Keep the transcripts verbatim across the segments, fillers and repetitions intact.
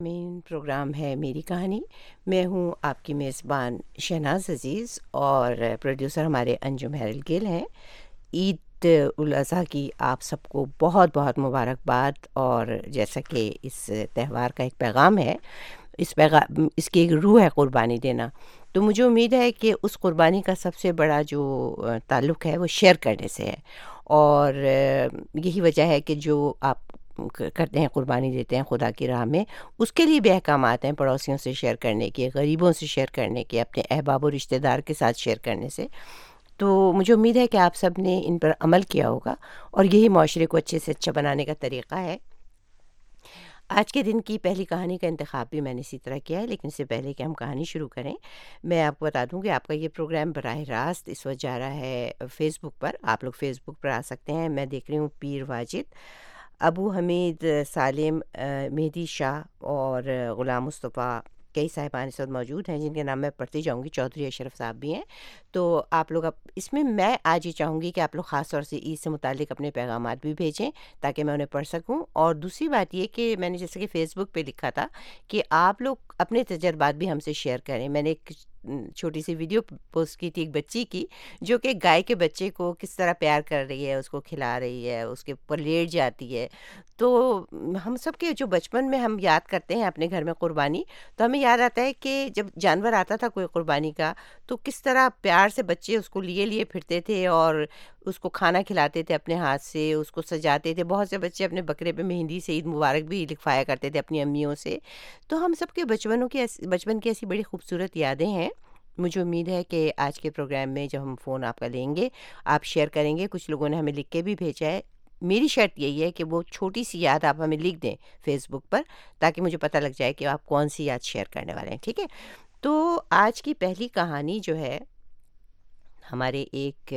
Main program ہے میری کہانی. میں ہوں آپ کی میزبان شہناز عزیز اور پروڈیوسر ہمارے انجم ہیرل گل ہیں. عید الاضحیٰ کی آپ سب کو بہت بہت مبارکباد. اور جیسا کہ اس تہوار کا ایک پیغام ہے، اس پیغام اس کی ایک روح ہے قربانی دینا، تو مجھے امید ہے کہ اس قربانی کا سب سے بڑا جو تعلق ہے وہ شیئر کرنے سے ہے. اور یہی وجہ ہے کہ جو آپ کرتے ہیں، قربانی دیتے ہیں خدا کی راہ میں، اس کے لیے بھی احکامات ہیں پڑوسیوں سے شیئر کرنے کے، غریبوں سے شیئر کرنے کے، اپنے احباب و رشتہ دار کے ساتھ شیئر کرنے سے. تو مجھے امید ہے کہ آپ سب نے ان پر عمل کیا ہوگا اور یہی معاشرے کو اچھے سے اچھا بنانے کا طریقہ ہے. آج کے دن کی پہلی کہانی کا انتخاب بھی میں نے اسی طرح کیا ہے، لیکن اس سے پہلے کہ ہم کہانی شروع کریں، میں آپ کو بتا دوں کہ آپ کا یہ پروگرام براہ راست اس وقت جا رہا ہے فیس بک پر. آپ لوگ فیس بک پر آ سکتے ہیں. میں دیکھ رہی ہوں پیر واجد، ابو حمید سالم، مہدی شاہ اور غلام مصطفیٰ، کئی صاحبان اس وقت موجود ہیں جن کے نام میں پڑھتی جاؤں گی. چودھری اشرف صاحب بھی ہیں. تو آپ لوگ اب اس میں میں آج یہ چاہوں گی کہ آپ لوگ خاص طور سے عید سے متعلق اپنے پیغامات بھی بھیجیں تاکہ میں انہیں پڑھ سکوں. اور دوسری بات یہ کہ میں نے جیسے کہ فیس بک پہ لکھا تھا کہ آپ لوگ اپنے تجربات بھی ہم سے شیئر کریں. میں نے ایک چھوٹی سی ویڈیو پوسٹ کی تھی ایک بچی کی، جو کہ گائے کے بچے کو کس طرح پیار کر رہی ہے، اس کو کھلا رہی ہے، اس کے اوپر لیٹ جاتی ہے. تو ہم سب کے جو بچپن میں ہم یاد کرتے ہیں اپنے گھر میں قربانی، تو ہمیں یاد آتا ہے کہ جب جانور آتا تھا کوئی قربانی کا، تو کس طرح پیار سے بچے اس کو لیے لیے پھرتے تھے اور اس کو کھانا کھلاتے تھے اپنے ہاتھ سے، اس کو سجاتے تھے. بہت سے بچے اپنے بکرے پہ مہندی سے عید مبارک بھی لکھوایا کرتے تھے اپنی امیوں سے. تو ہم سب کے بچپنوں کی بچپن کی ایسی بڑی خوبصورت یادیں ہیں. مجھے امید ہے کہ آج کے پروگرام میں جب ہم فون آپ کا لیں گے، آپ شیئر کریں گے. کچھ لوگوں نے ہمیں لکھ کے بھی بھیجا ہے. میری شرط یہی ہے کہ وہ چھوٹی سی یاد آپ ہمیں لکھ دیں فیس بک پر، تاکہ مجھے پتہ لگ جائے کہ آپ کون سی یاد شیئر کرنے والے ہیں. ٹھیک ہے؟ تو آج کی پہلی کہانی جو ہے، ہمارے ایک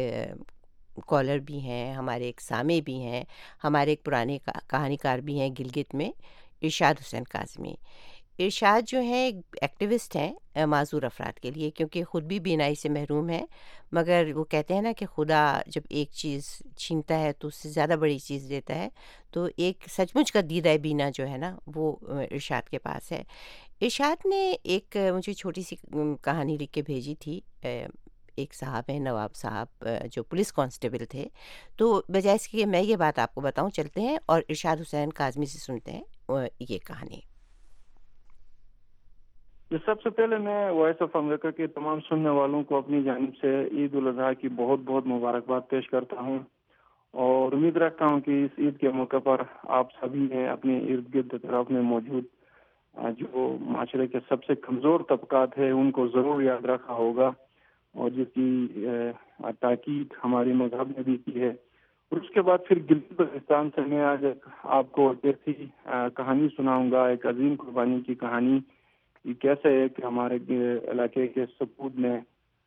کالر بھی ہیں، ہمارے ایک سامع بھی ہیں، ہمارے ایک پرانے کہانی کار بھی ہیں گلگت میں، ارشاد حسین کاظمی. ارشاد جو ہیں ایک ایکٹیوسٹ ہیں معذور افراد کے لیے، کیونکہ خود بھی بینائی سے محروم ہیں. مگر وہ کہتے ہیں نا کہ خدا جب ایک چیز چھینتا ہے تو اس سے زیادہ بڑی چیز دیتا ہے. تو ایک سچ مچ کا دیدہ بینا جو ہے نا، وہ ارشاد کے پاس ہے. ارشاد نے ایک مجھے چھوٹی سی کہانی لکھ کے بھیجی تھی. ایک صاحب ہیں نواب صاحب، جو پولیس کانسٹیبل تھے. تو بجائے اس کے میں یہ بات آپ کو بتاؤں، چلتے ہیں اور ارشاد حسین کاظمی سے سنتے ہیں یہ کہانی. سب سے پہلے میں وائس آف امریکہ کے تمام سننے والوں کو اپنی جانب سے عید الاضحیٰ کی بہت بہت مبارکباد پیش کرتا ہوں، اور امید رکھتا ہوں کہ اس عید کے موقع پر آپ سبھی نے اپنے ارد گرد اطراف میں موجود جو معاشرے کے سب سے کمزور طبقات ہیں ان کو ضرور یاد رکھا ہوگا، اور جس کی تاکید ہماری مذہب نے بھی کی ہے. اور اس کے بعد پھر گلگت بلتستان سے میں آج آپ کو ایسی کہانی سناؤں گا، ایک عظیم قربانی کی کہانی. یہ کیسے ہے کہ ہمارے علاقے کے سپود نے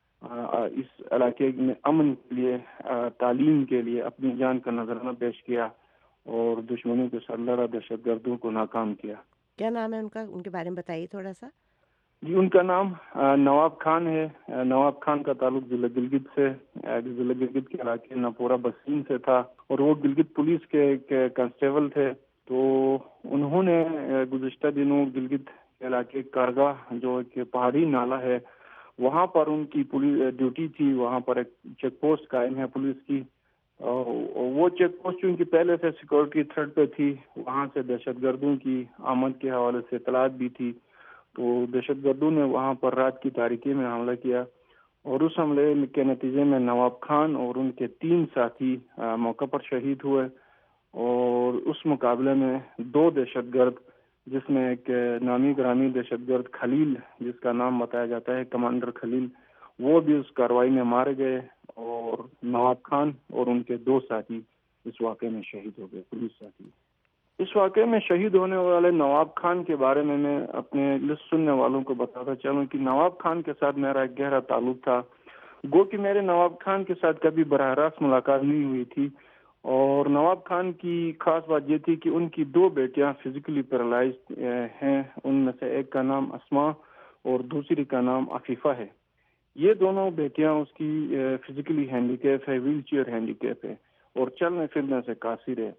اس علاقے میں امن کے لیے، تعلیم کے لیے اپنی جان کا نذرانہ پیش کیا اور دشمنوں کے ساتھ لڑا، دہشت گردوں کو ناکام کیا. کیا نام ہے ان کا؟ ان کے بارے میں بتائیے تھوڑا سا. جی، ان کا نام نواب خان ہے. نواب خان کا تعلق ضلع گلگت سے، ضلع گلگت کے علاقے ناپورہ بسین سے تھا، اور وہ گلگت پولیس کے کانسٹیبل تھے. تو انہوں نے گزشتہ دنوں گلگت علاقے کارگاہ جو کہ پہاڑی نالہ ہے، وہاں پر ان کی پولیس ڈیوٹی تھی. وہاں پر ایک چیک پوسٹ قائم ہے پولیس کی. وہ چیک پوسٹ ان کی پہلے سے سیکورٹی تھریٹ پہ تھی. وہاں سے دہشت گردوں کی آمد کے حوالے سے اطلاعات بھی تھی. تو دہشت گردوں نے وہاں پر رات کی تاریکی میں حملہ کیا، اور اس حملے کے نتیجے میں نواب خان اور ان کے تین ساتھی موقع پر شہید ہوئے. اور اس مقابلے میں دو دہشت گرد، جس میں ایک نامی گرامی دہشت گرد خلیل، جس کا نام بتایا جاتا ہے کمانڈر خلیل، وہ بھی اس کارروائی میں مارے گئے، اور نواب خان اور ان کے دو ساتھی اس واقعے میں شہید ہو گئے، پولیس ساتھی. اس واقعے میں شہید ہونے والے نواب خان کے بارے میں میں اپنے لسٹ سننے والوں کو بتاتا چلوں کہ نواب خان کے ساتھ میرا ایک گہرا تعلق تھا. گو کہ میرے نواب خان کے ساتھ کبھی براہ راست ملاقات نہیں ہوئی تھی، اور نواب خان کی خاص بات یہ تھی کہ ان کی دو بیٹیاں فزیکلی پیرالائزڈ ہیں. ان میں سے ایک کا نام اسما اور دوسری کا نام عفیفہ ہے. یہ دونوں بیٹیاں اس کی فزیکلی ہینڈی کیپ ہے، ویل چیئر ہینڈی کیپ ہے، اور چلنے پھرنے سے قاصر ہے.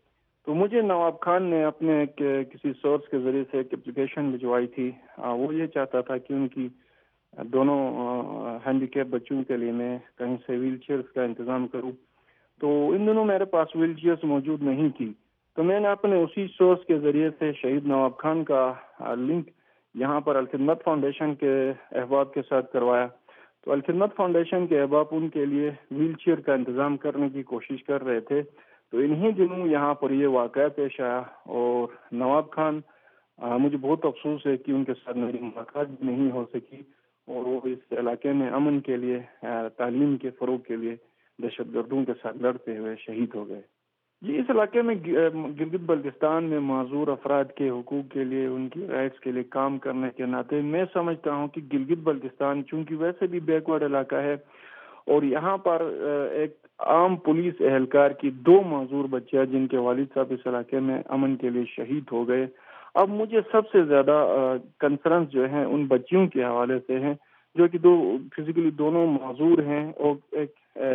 تو مجھے نواب خان نے اپنے کسی سورس کے ذریعے سے ایک اپلیکیشن بھجوائی تھی. وہ یہ چاہتا تھا کہ ان کی دونوں ہینڈی کیپ بچوں کے لیے میں کہیں سے ویل چیئرز کا انتظام کروں. تو ان دنوں میرے پاس ویل چیئرز موجود نہیں تھی. تو میں نے اپنے اسی سورس کے ذریعے سے شہید نواب خان کا لنک یہاں پر الخدمت فاؤنڈیشن کے احباب کے ساتھ کروایا. تو الخدمت فاؤنڈیشن کے احباب ان کے لیے ویل چیئر کا انتظام کرنے کی کوشش کر رہے تھے. تو انہی دنوں یہاں پر یہ واقعہ پیش آیا اور نواب خان آ, مجھے بہت افسوس ہے کہ ان کے ساتھ میری ملاقات بھی نہیں ہو سکی اور وہ اس علاقے میں امن کے لیے تعلیم کے فروغ کے لیے دہشت گردوں کے ساتھ لڑتے ہوئے شہید ہو گئے. جی اس علاقے میں گلگت بلتستان میں معذور افراد کے حقوق کے لیے ان کی رائٹس کے لیے کام کرنے کے ناطے میں سمجھتا ہوں کہ گلگت بلتستان چونکہ ویسے بھی بیک ورڈ علاقہ ہے اور یہاں پر ایک عام پولیس اہلکار کی دو معذور بچیاں جن کے والد صاحب اس علاقے میں امن کے لیے شہید ہو گئے. اب مجھے سب سے زیادہ کنسرنس جو ہیں ان بچیوں کے حوالے سے ہیں جو کہ دو فزیکلی دونوں معذور ہیں اور ایک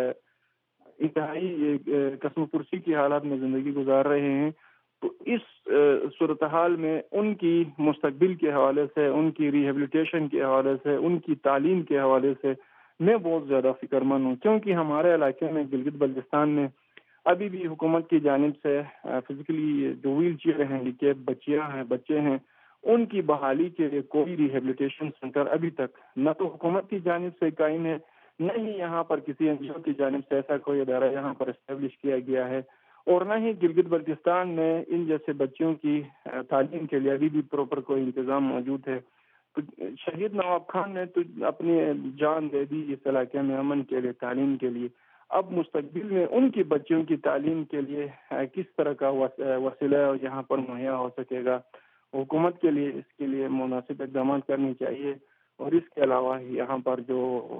انتہائی قسم پرسی کی حالات میں زندگی گزار رہے ہیں. تو اس صورتحال میں ان کی مستقبل کے حوالے سے ان کی ریہیبلیٹیشن کے حوالے سے ان کی تعلیم کے حوالے سے میں بہت زیادہ فکر مند ہوں کیونکہ ہمارے علاقے میں گلگت بلتستان میں ابھی بھی حکومت کی جانب سے فزیکلی جو ویل چیئر ہینڈی کیپ بچیاں ہیں بچے ہیں ان کی بحالی کے لیے کوئی ریہیبلیٹیشن سینٹر ابھی تک نہ تو حکومت کی جانب سے قائم ہے نہ ہی یہاں پر کسی این جی او کی جانب سے ایسا کوئی ادارہ یہاں پر اسٹیبلش کیا گیا ہے اور نہ ہی گلگت بلتستان میں ان جیسے بچوں کی تعلیم کے لیے ابھی بھی پراپر کوئی انتظام موجود ہے. تو شہید نواب خان نے تو اپنی جان دے دی اس علاقے میں امن کے لیے تعلیم کے لیے. اب مستقبل میں ان کی بچوں کی تعلیم کے لیے کس طرح کا وسیلہ یہاں پر مہیا ہو سکے گا حکومت کے لیے اس کے لیے مناسب اقدامات کرنے چاہیے. اور اس کے علاوہ یہاں پر جو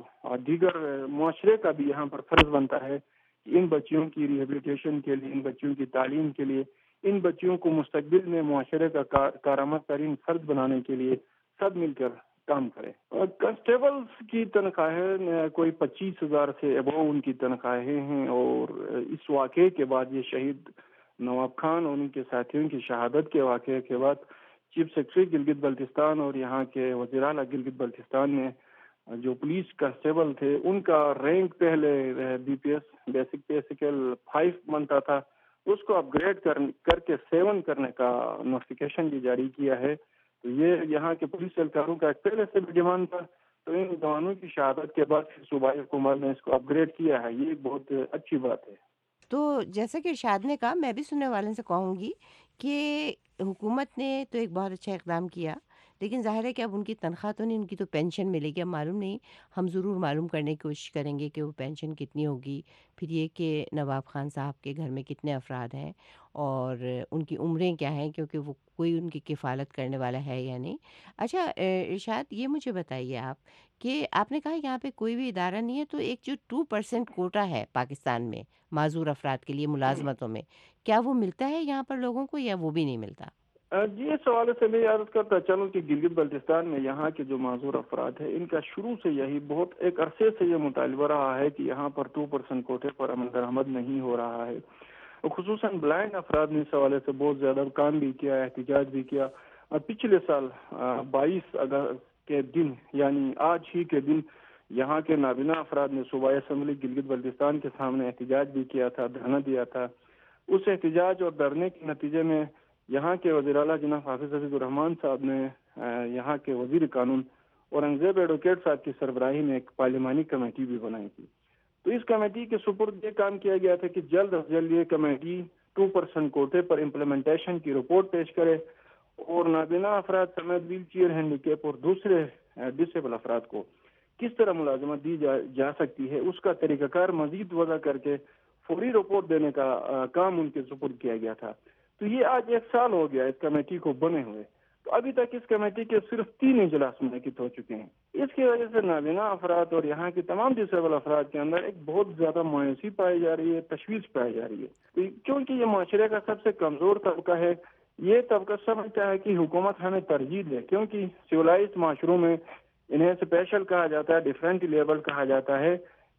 دیگر معاشرے کا بھی یہاں پر فرض بنتا ہے کہ ان بچیوں کی ریہیبلیٹیشن کے لیے ان بچیوں کی تعلیم کے لیے ان بچیوں کو مستقبل میں معاشرے کا کارآمد ترین فرد بنانے کے لیے سب مل کر کام کریں. کانسٹیبلز کی تنخواہیں کوئی پچیس ہزار سے ابو ان کی تنخواہیں ہیں اور اس واقعے کے بعد یہ شہید نواب خان اور ان کے ساتھیوں کی شہادت کے واقعے کے بعد چیف سیکرٹری گلگت بلتستان اور یہاں کے وزیر اعلیٰ گلگت بلتستان میں جو پولیس کانسٹیبل تھے ان کا رینک پہلے B P S basic pay scale five بنتا تھا اس کو اپ گریڈ کر کر کے سیون کرنے کا نوٹیفیکیشن بھی جاری کیا ہے. تو یہ یہاں کے پولیس اہلکاروں کا ایک پہلے سے بھی ڈیمانڈ تھا. تو ان جوانوں کی شہادت کے بعد صوبائی حکومت نے اس کو اپ گریڈ کیا ہے. یہ بہت اچھی بات ہے. تو جیسا کہ ارشاد نے کہا میں بھی سننے والوں سے کہوں گی کہ حکومت نے تو ایک بہت اچھا اقدام کیا لیکن ظاہر ہے کہ اب ان کی تنخواہ تو نہیں ان کی تو پینشن ملے گی. اب معلوم نہیں ہم ضرور معلوم کرنے کی کوشش کریں گے کہ وہ پینشن کتنی ہوگی. پھر یہ کہ نواب خان صاحب کے گھر میں کتنے افراد ہیں اور ان کی عمریں کیا ہیں کیونکہ وہ کوئی ان کی کفالت کرنے والا ہے یا نہیں. اچھا ارشاد یہ مجھے بتائیے آپ کہ آپ نے کہا یہاں پہ کوئی بھی ادارہ نہیں ہے تو ایک جو ٹو پرسینٹ کوٹا ہے پاکستان میں معذور افراد کے لیے ملازمتوں میں کیا وہ ملتا ہے یہاں پر لوگوں کو یا وہ بھی نہیں ملتا؟ جی اس حوالے سے میں عرض کرتا چلوں کہ گلگت بلتستان میں یہاں کے جو معذور افراد ہیں ان کا شروع سے یہی بہت ایک عرصے سے یہ مطالبہ رہا ہے کہ یہاں پر ٹو پرسینٹ کوٹے پر عمل درآمد نہیں ہو رہا ہے. خصوصاً بلائنڈ افراد نے اس حوالے سے بہت زیادہ کام بھی کیا احتجاج بھی کیا. پچھلے سال بائیس اگست کے دن یعنی آج ہی کے دن یہاں کے نابینا افراد نے صوبائی اسمبلی گلگت بلتستان کے سامنے احتجاج بھی کیا تھا دھرنا دیا تھا. اس احتجاج اور دھرنے کے نتیجے میں یہاں کے وزیر اعلیٰ جناب حافظ حفیظ الرحمان صاحب نے یہاں کے وزیر قانون اورنگزیب ایڈوکیٹ صاحب کی سربراہی میں ایک پارلیمانی کمیٹی بھی بنائی تھی. تو اس کمیٹی کے سپرد یہ کام کیا گیا تھا کہ جلد از جلد یہ کمیٹی ٹو پرسینٹ کوٹے پر امپلیمنٹیشن کی رپورٹ پیش کرے اور نابینا افراد سمیت ویل چیئر ہینڈیکیپ اور دوسرے ڈسیبل افراد کو کس طرح ملازمت دی جا, جا سکتی ہے اس کا طریقہ کار مزید وضع کر کے فوری رپورٹ دینے کا کام ان کے سپرد کیا گیا تھا. تو یہ آج ایک سال ہو گیا اس کمیٹی کو بنے ہوئے. تو ابھی تک اس کمیٹی کے صرف تین اجلاس منعقد ہو چکے ہیں. اس کی وجہ سے نابینا افراد اور یہاں کے تمام ڈسیبل افراد کے اندر ایک بہت زیادہ مایوسی پائی جا رہی ہے تشویش پائی جا رہی ہے کیونکہ یہ معاشرے کا سب سے کمزور طبقہ ہے. یہ طبقہ سمجھتا ہے کہ حکومت ہمیں ترجیح دے کیونکہ سولائز معاشروں میں انہیں اسپیشل کہا جاتا ہے ڈیفرنٹ لیبل کہا جاتا ہے.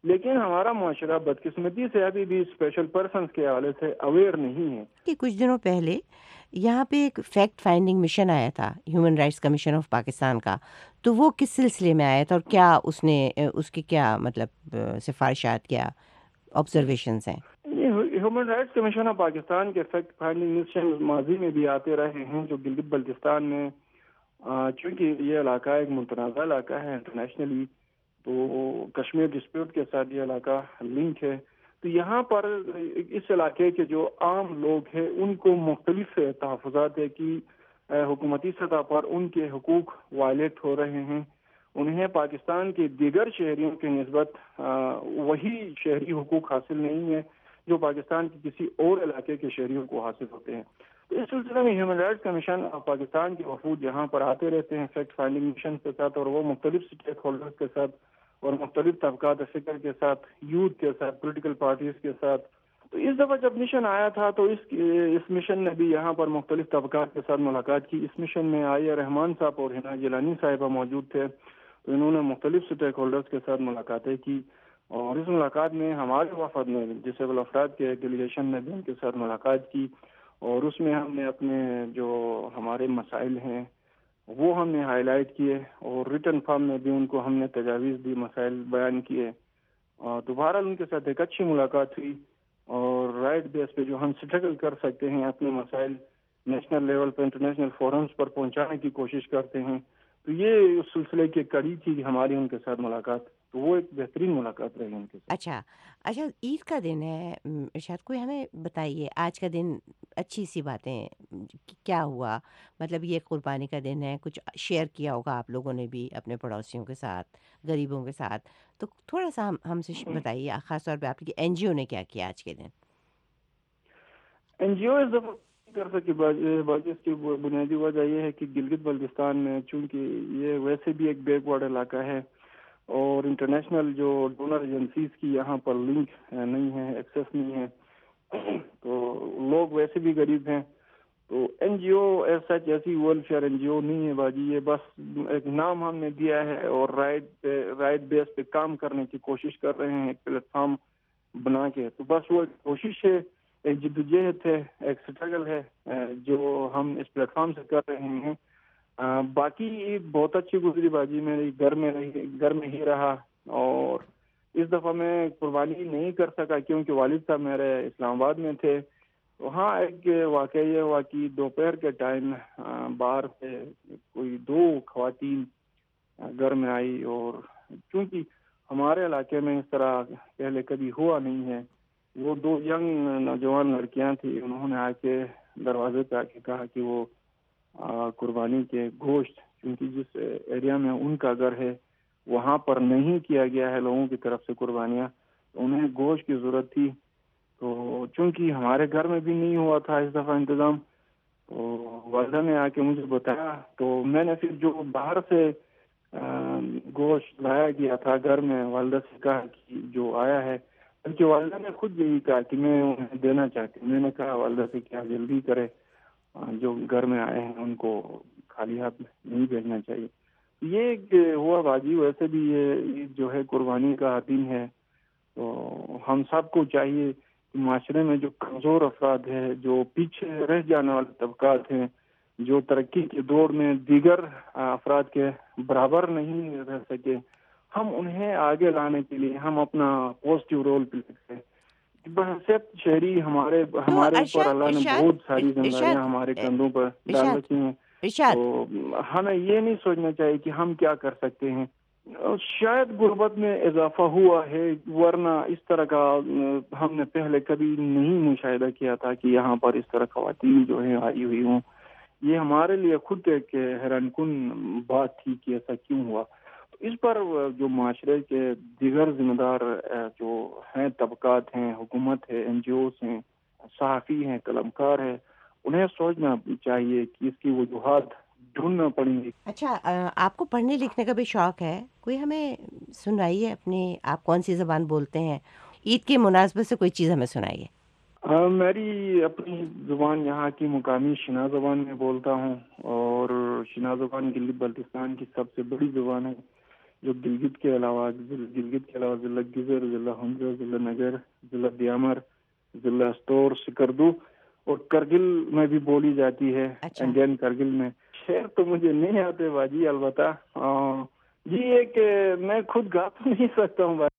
لیکن ہمارا معاشرہ بدقسمتی سے ابھی بھی اسپیشل پرسنس کے حوالے سے اویئر نہیں ہے. کہ کچھ دنوں پہلے یہاں پہ ایک فیکٹ فائنڈنگ مشن آیا تھا human rights commission of Pakistan کا، تو وہ کس سلسلے میں آیا تھا اور کیا اس نے اس کی کیا مطلب سفارشات کیا آبزرویشنس ہیں؟ Human rights commission of Pakistan کے فیکٹ فائنڈنگ مشن ماضی میں بھی آتے رہے ہیں، جو گلگت بلتستان میں، چونکہ یہ علاقہ ایک متنازع علاقہ ہے انٹرنیشنلی، تو کشمیر ڈسپیوٹ کے ساتھ یہ علاقہ لنک ہے، تو یہاں پر اس علاقے کے جو عام لوگ ہیں ان کو مختلف تحفظات ہے کہ حکومتی سطح پر ان کے حقوق وائلیٹ ہو رہے ہیں، انہیں پاکستان کے دیگر شہریوں کے نسبت وہی شہری حقوق حاصل نہیں ہے جو پاکستان کے کسی اور علاقے کے شہریوں کو حاصل ہوتے ہیں. تو اس سلسلے میں human rights commission of Pakistan کے وفود یہاں پر آتے رہتے ہیں فیکٹ فائنڈنگ مشن کے ساتھ، اور وہ مختلف اسٹیک ہولڈرز کے ساتھ اور مختلف طبقات فکر کے ساتھ، یوتھ کے ساتھ، پولیٹیکل پارٹیز کے ساتھ. تو اس دفعہ جب مشن آیا تھا تو اس اس مشن نے بھی یہاں پر مختلف طبقات کے ساتھ ملاقات کی. اس مشن میں عالیہ رحمان صاحب اور حنا جیلانی صاحبہ موجود تھے، تو انہوں نے مختلف اسٹیک ہولڈرز کے ساتھ ملاقاتیں کی، اور اس ملاقات میں ہمارے وفد نے ڈسیبل افراد کے ڈیلیگیشن نے بھی ان کے ساتھ ملاقات کی، اور اس میں ہم نے اپنے جو ہمارے مسائل ہیں وہ ہم نے ہائی لائٹ کیے، اور ریٹن فارم میں بھی ان کو ہم نے تجاویز دی، مسائل بیان کیے. تو بہرحال ان کے ساتھ ایک اچھی ملاقات ہوئی، اور رائٹ بیس پہ جو ہم اسٹرگل کر سکتے ہیں اپنے مسائل نیشنل لیول پہ انٹرنیشنل فورمز پر پہنچانے کی کوشش کرتے ہیں. تو یہ اس سلسلے کی کڑی تھی ہماری ان کے ساتھ ملاقات، تو وہ ایک بہترین ملاقات رہی ان کے ساتھ. اچھا اچھا عید کا دن ہے ارشاد، کوئی ہمیں بتائیے آج کا دن اچھی سی باتیں کیا ہوا، مطلب یہ قربانی کا دن ہے، کچھ شیئر کیا ہوگا آپ لوگوں نے بھی اپنے پڑوسیوں کے ساتھ، غریبوں کے ساتھ، تو تھوڑا سا ہم ہم سے بتائیے خاص طور پہ آپ کی این جی او نے کیا کیا آج کے دن. این جی او اس دفعہ کر سکی باقی اس کی بنیادی وجہ یہ ہے کہ گلگت بلتستان میں چونکہ یہ ویسے بھی ایک بیک ورڈ علاقہ ہے، اور انٹرنیشنل جو ڈونر ایجنسیز کی یہاں پر لنک نہیں ہے، ایکسیس نہیں ہے، تو لوگ ویسے بھی غریب ہیں. تو این جی او ایز سچ ایسی ویلفیئر این جی او نہیں ہے باجی، یہ بس ایک نام ہم نے دیا ہے، اور رائٹ رائٹ بیس پہ کام کرنے کی کوشش کر رہے ہیں ایک پلیٹ فارم بنا کے. تو بس وہ ایک کوشش ہے، ایک جدوجہد ہے، ایک اسٹرگل ہے جو ہم اس پلیٹ فارم سے کر رہے ہیں. آ, باقی عید بہت اچھی گزری باجی، میں گھر میں رہی گھر میں ہی رہا، اور اس دفعہ میں قربانی نہیں کر سکا کیونکہ والد صاحب میرے اسلام آباد میں تھے. وہاں ایک واقعہ یہ ہوا کہ دوپہر کے ٹائم باہر سے کوئی دو خواتین گھر میں آئی، اور چونکہ ہمارے علاقے میں اس طرح پہلے کبھی ہوا نہیں ہے، وہ دو ینگ نوجوان لڑکیاں تھیں، انہوں نے آ کے دروازے پہ آ کے کہا کہ وہ قربانی کے گوشت، کیونکہ جس ایریا میں ان کا گھر ہے وہاں پر نہیں کیا گیا ہے لوگوں کی طرف سے قربانیاں، انہیں گوشت کی ضرورت تھی. تو چونکہ ہمارے گھر میں بھی نہیں ہوا تھا اس دفعہ انتظام، تو والدہ نے آ کے مجھے بتایا، تو میں نے پھر جو باہر سے گوشت لایا گیا تھا گھر میں، والدہ سے کہا کہ جو آیا ہے، بلکہ والدہ نے خود یہی کہا کہ میں انہیں دینا چاہتی ہوں. میں نے کہا والدہ سے کیا جلدی کرے، جو گھر میں آئے ہیں ان کو خالی ہاتھ نہیں بھیجنا چاہیے. یہ ایک ہوا باجی. ویسے بھی یہ عید جو ہے قربانی کا دن ہے، تو ہم سب کو چاہیے کہ معاشرے میں جو کمزور افراد ہیں، جو پیچھے رہ جانے والے طبقات ہیں، جو ترقی کے دور میں دیگر افراد کے برابر نہیں رہ سکے، ہم انہیں آگے لانے کے لیے ہم اپنا پازیٹیو رول پلے کریں. بحیثیت شہری ہمارے ہمارے اوپر اللہ نے بہت ساری ذمہ داریاں ہمارے کندھوں پر ڈال رکھی ہیں، تو ہمیں یہ نہیں سوچنا چاہیے کہ ہم کیا کر سکتے ہیں. شاید غربت میں اضافہ ہوا ہے، ورنہ اس طرح کا ہم نے پہلے کبھی نہیں مشاہدہ کیا تھا کہ یہاں پر اس طرح خواتین جو ہیں آئی ہوئی ہوں. یہ ہمارے لیے خود ایک حیران کن بات تھی کہ ایسا کیوں ہوا. اس پر جو معاشرے کے دیگر ذمہ دار جو ہیں طبقات ہیں، حکومت ہے، این جی اوز ہیں، صحافی ہیں، قلمکار ہیں، انہیں سوچنا چاہیے کہ اس کی وجوہات ڈھونڈنا پڑیں گی. اچھا آپ کو پڑھنے لکھنے کا بھی شوق ہے، کوئی ہمیں سنائیے اپنی، آپ کون سی زبان بولتے ہیں؟ عید کی مناسبت سے کوئی چیز ہمیں سنائیے. آ, میری اپنی زبان یہاں کی مقامی شنا زبان میں بولتا ہوں، اور شنا زبان گلگت بلتستان کی سب سے بڑی زبان ہے. جو گلگت کے علاوہ گلگت کے علاوہ ضلع گزر، ضلع ہنزا، ضلع نگر، ضلع دیامر، ضلع استور، سکردو اور کرگل میں بھی بولی جاتی ہے. اچھا. انڈین کرگل میں. شعر تو مجھے نہیں آتے باجی، البتہ جی یہ کہ میں خود گا تو نہیں سکتا ہوں باجی.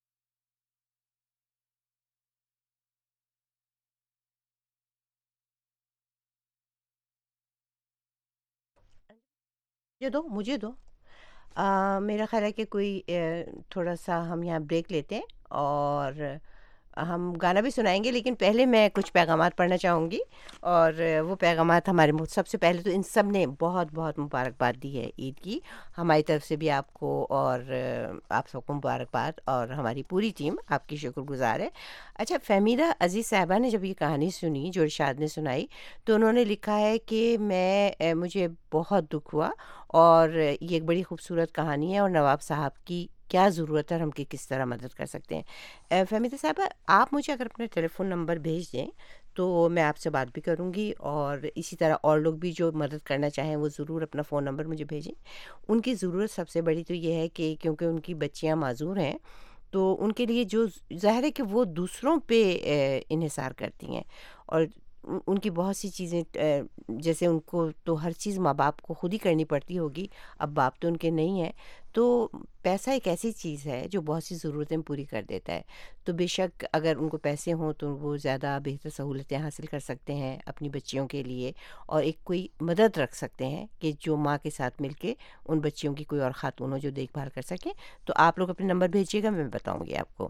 مجھے دو مجھے دو آ, میرا خیال ہے کہ کوئی تھوڑا سا ہم یہاں بریک لیتے ہیں اور ہم گانا بھی سنائیں گے، لیکن پہلے میں کچھ پیغامات پڑھنا چاہوں گی. اور وہ پیغامات ہمارے سب سے پہلے تو ان سب نے بہت بہت مبارکباد دی ہے عید کی، ہماری طرف سے بھی آپ کو اور آپ سب کو مبارکباد، اور ہماری پوری ٹیم آپ کی شکر گزار ہے. اچھا، فہمیدہ عزیز صاحبہ نے جب یہ کہانی سنی جو ارشاد نے سنائی تو انہوں نے لکھا ہے کہ میں مجھے بہت دکھ ہوا، اور یہ ایک بڑی خوبصورت کہانی ہے، اور نواب صاحب کی کیا ضرورت ہے اور ہم کی کس طرح مدد کر سکتے ہیں. فہمیدہ صاحبہ، آپ مجھے اگر اپنا ٹیلی فون نمبر بھیج دیں تو میں آپ سے بات بھی کروں گی، اور اسی طرح اور لوگ بھی جو مدد کرنا چاہیں وہ ضرور اپنا فون نمبر مجھے بھیجیں. ان کی ضرورت سب سے بڑی تو یہ ہے کہ کیونکہ ان کی بچیاں معذور ہیں تو ان کے لیے جو ظاہر ہے کہ وہ دوسروں پہ انحصار کرتی ہیں، اور ان کی بہت سی چیزیں جیسے ان کو تو ہر چیز ماں باپ کو خود ہی کرنی پڑتی ہوگی، اب باپ تو ان کے نہیں ہیں، تو پیسہ ایک ایسی چیز ہے جو بہت سی ضرورتیں پوری کر دیتا ہے. تو بے شک اگر ان کو پیسے ہوں تو وہ زیادہ بہتر سہولتیں حاصل کر سکتے ہیں اپنی بچیوں کے لیے، اور ایک کوئی مدد رکھ سکتے ہیں کہ جو ماں کے ساتھ مل کے ان بچیوں کی کوئی اور خاتون ہو جو دیکھ بھال کر سکیں. تو آپ لوگ اپنے نمبر بھیجیے گا، میں بتاؤں گی آپ کو.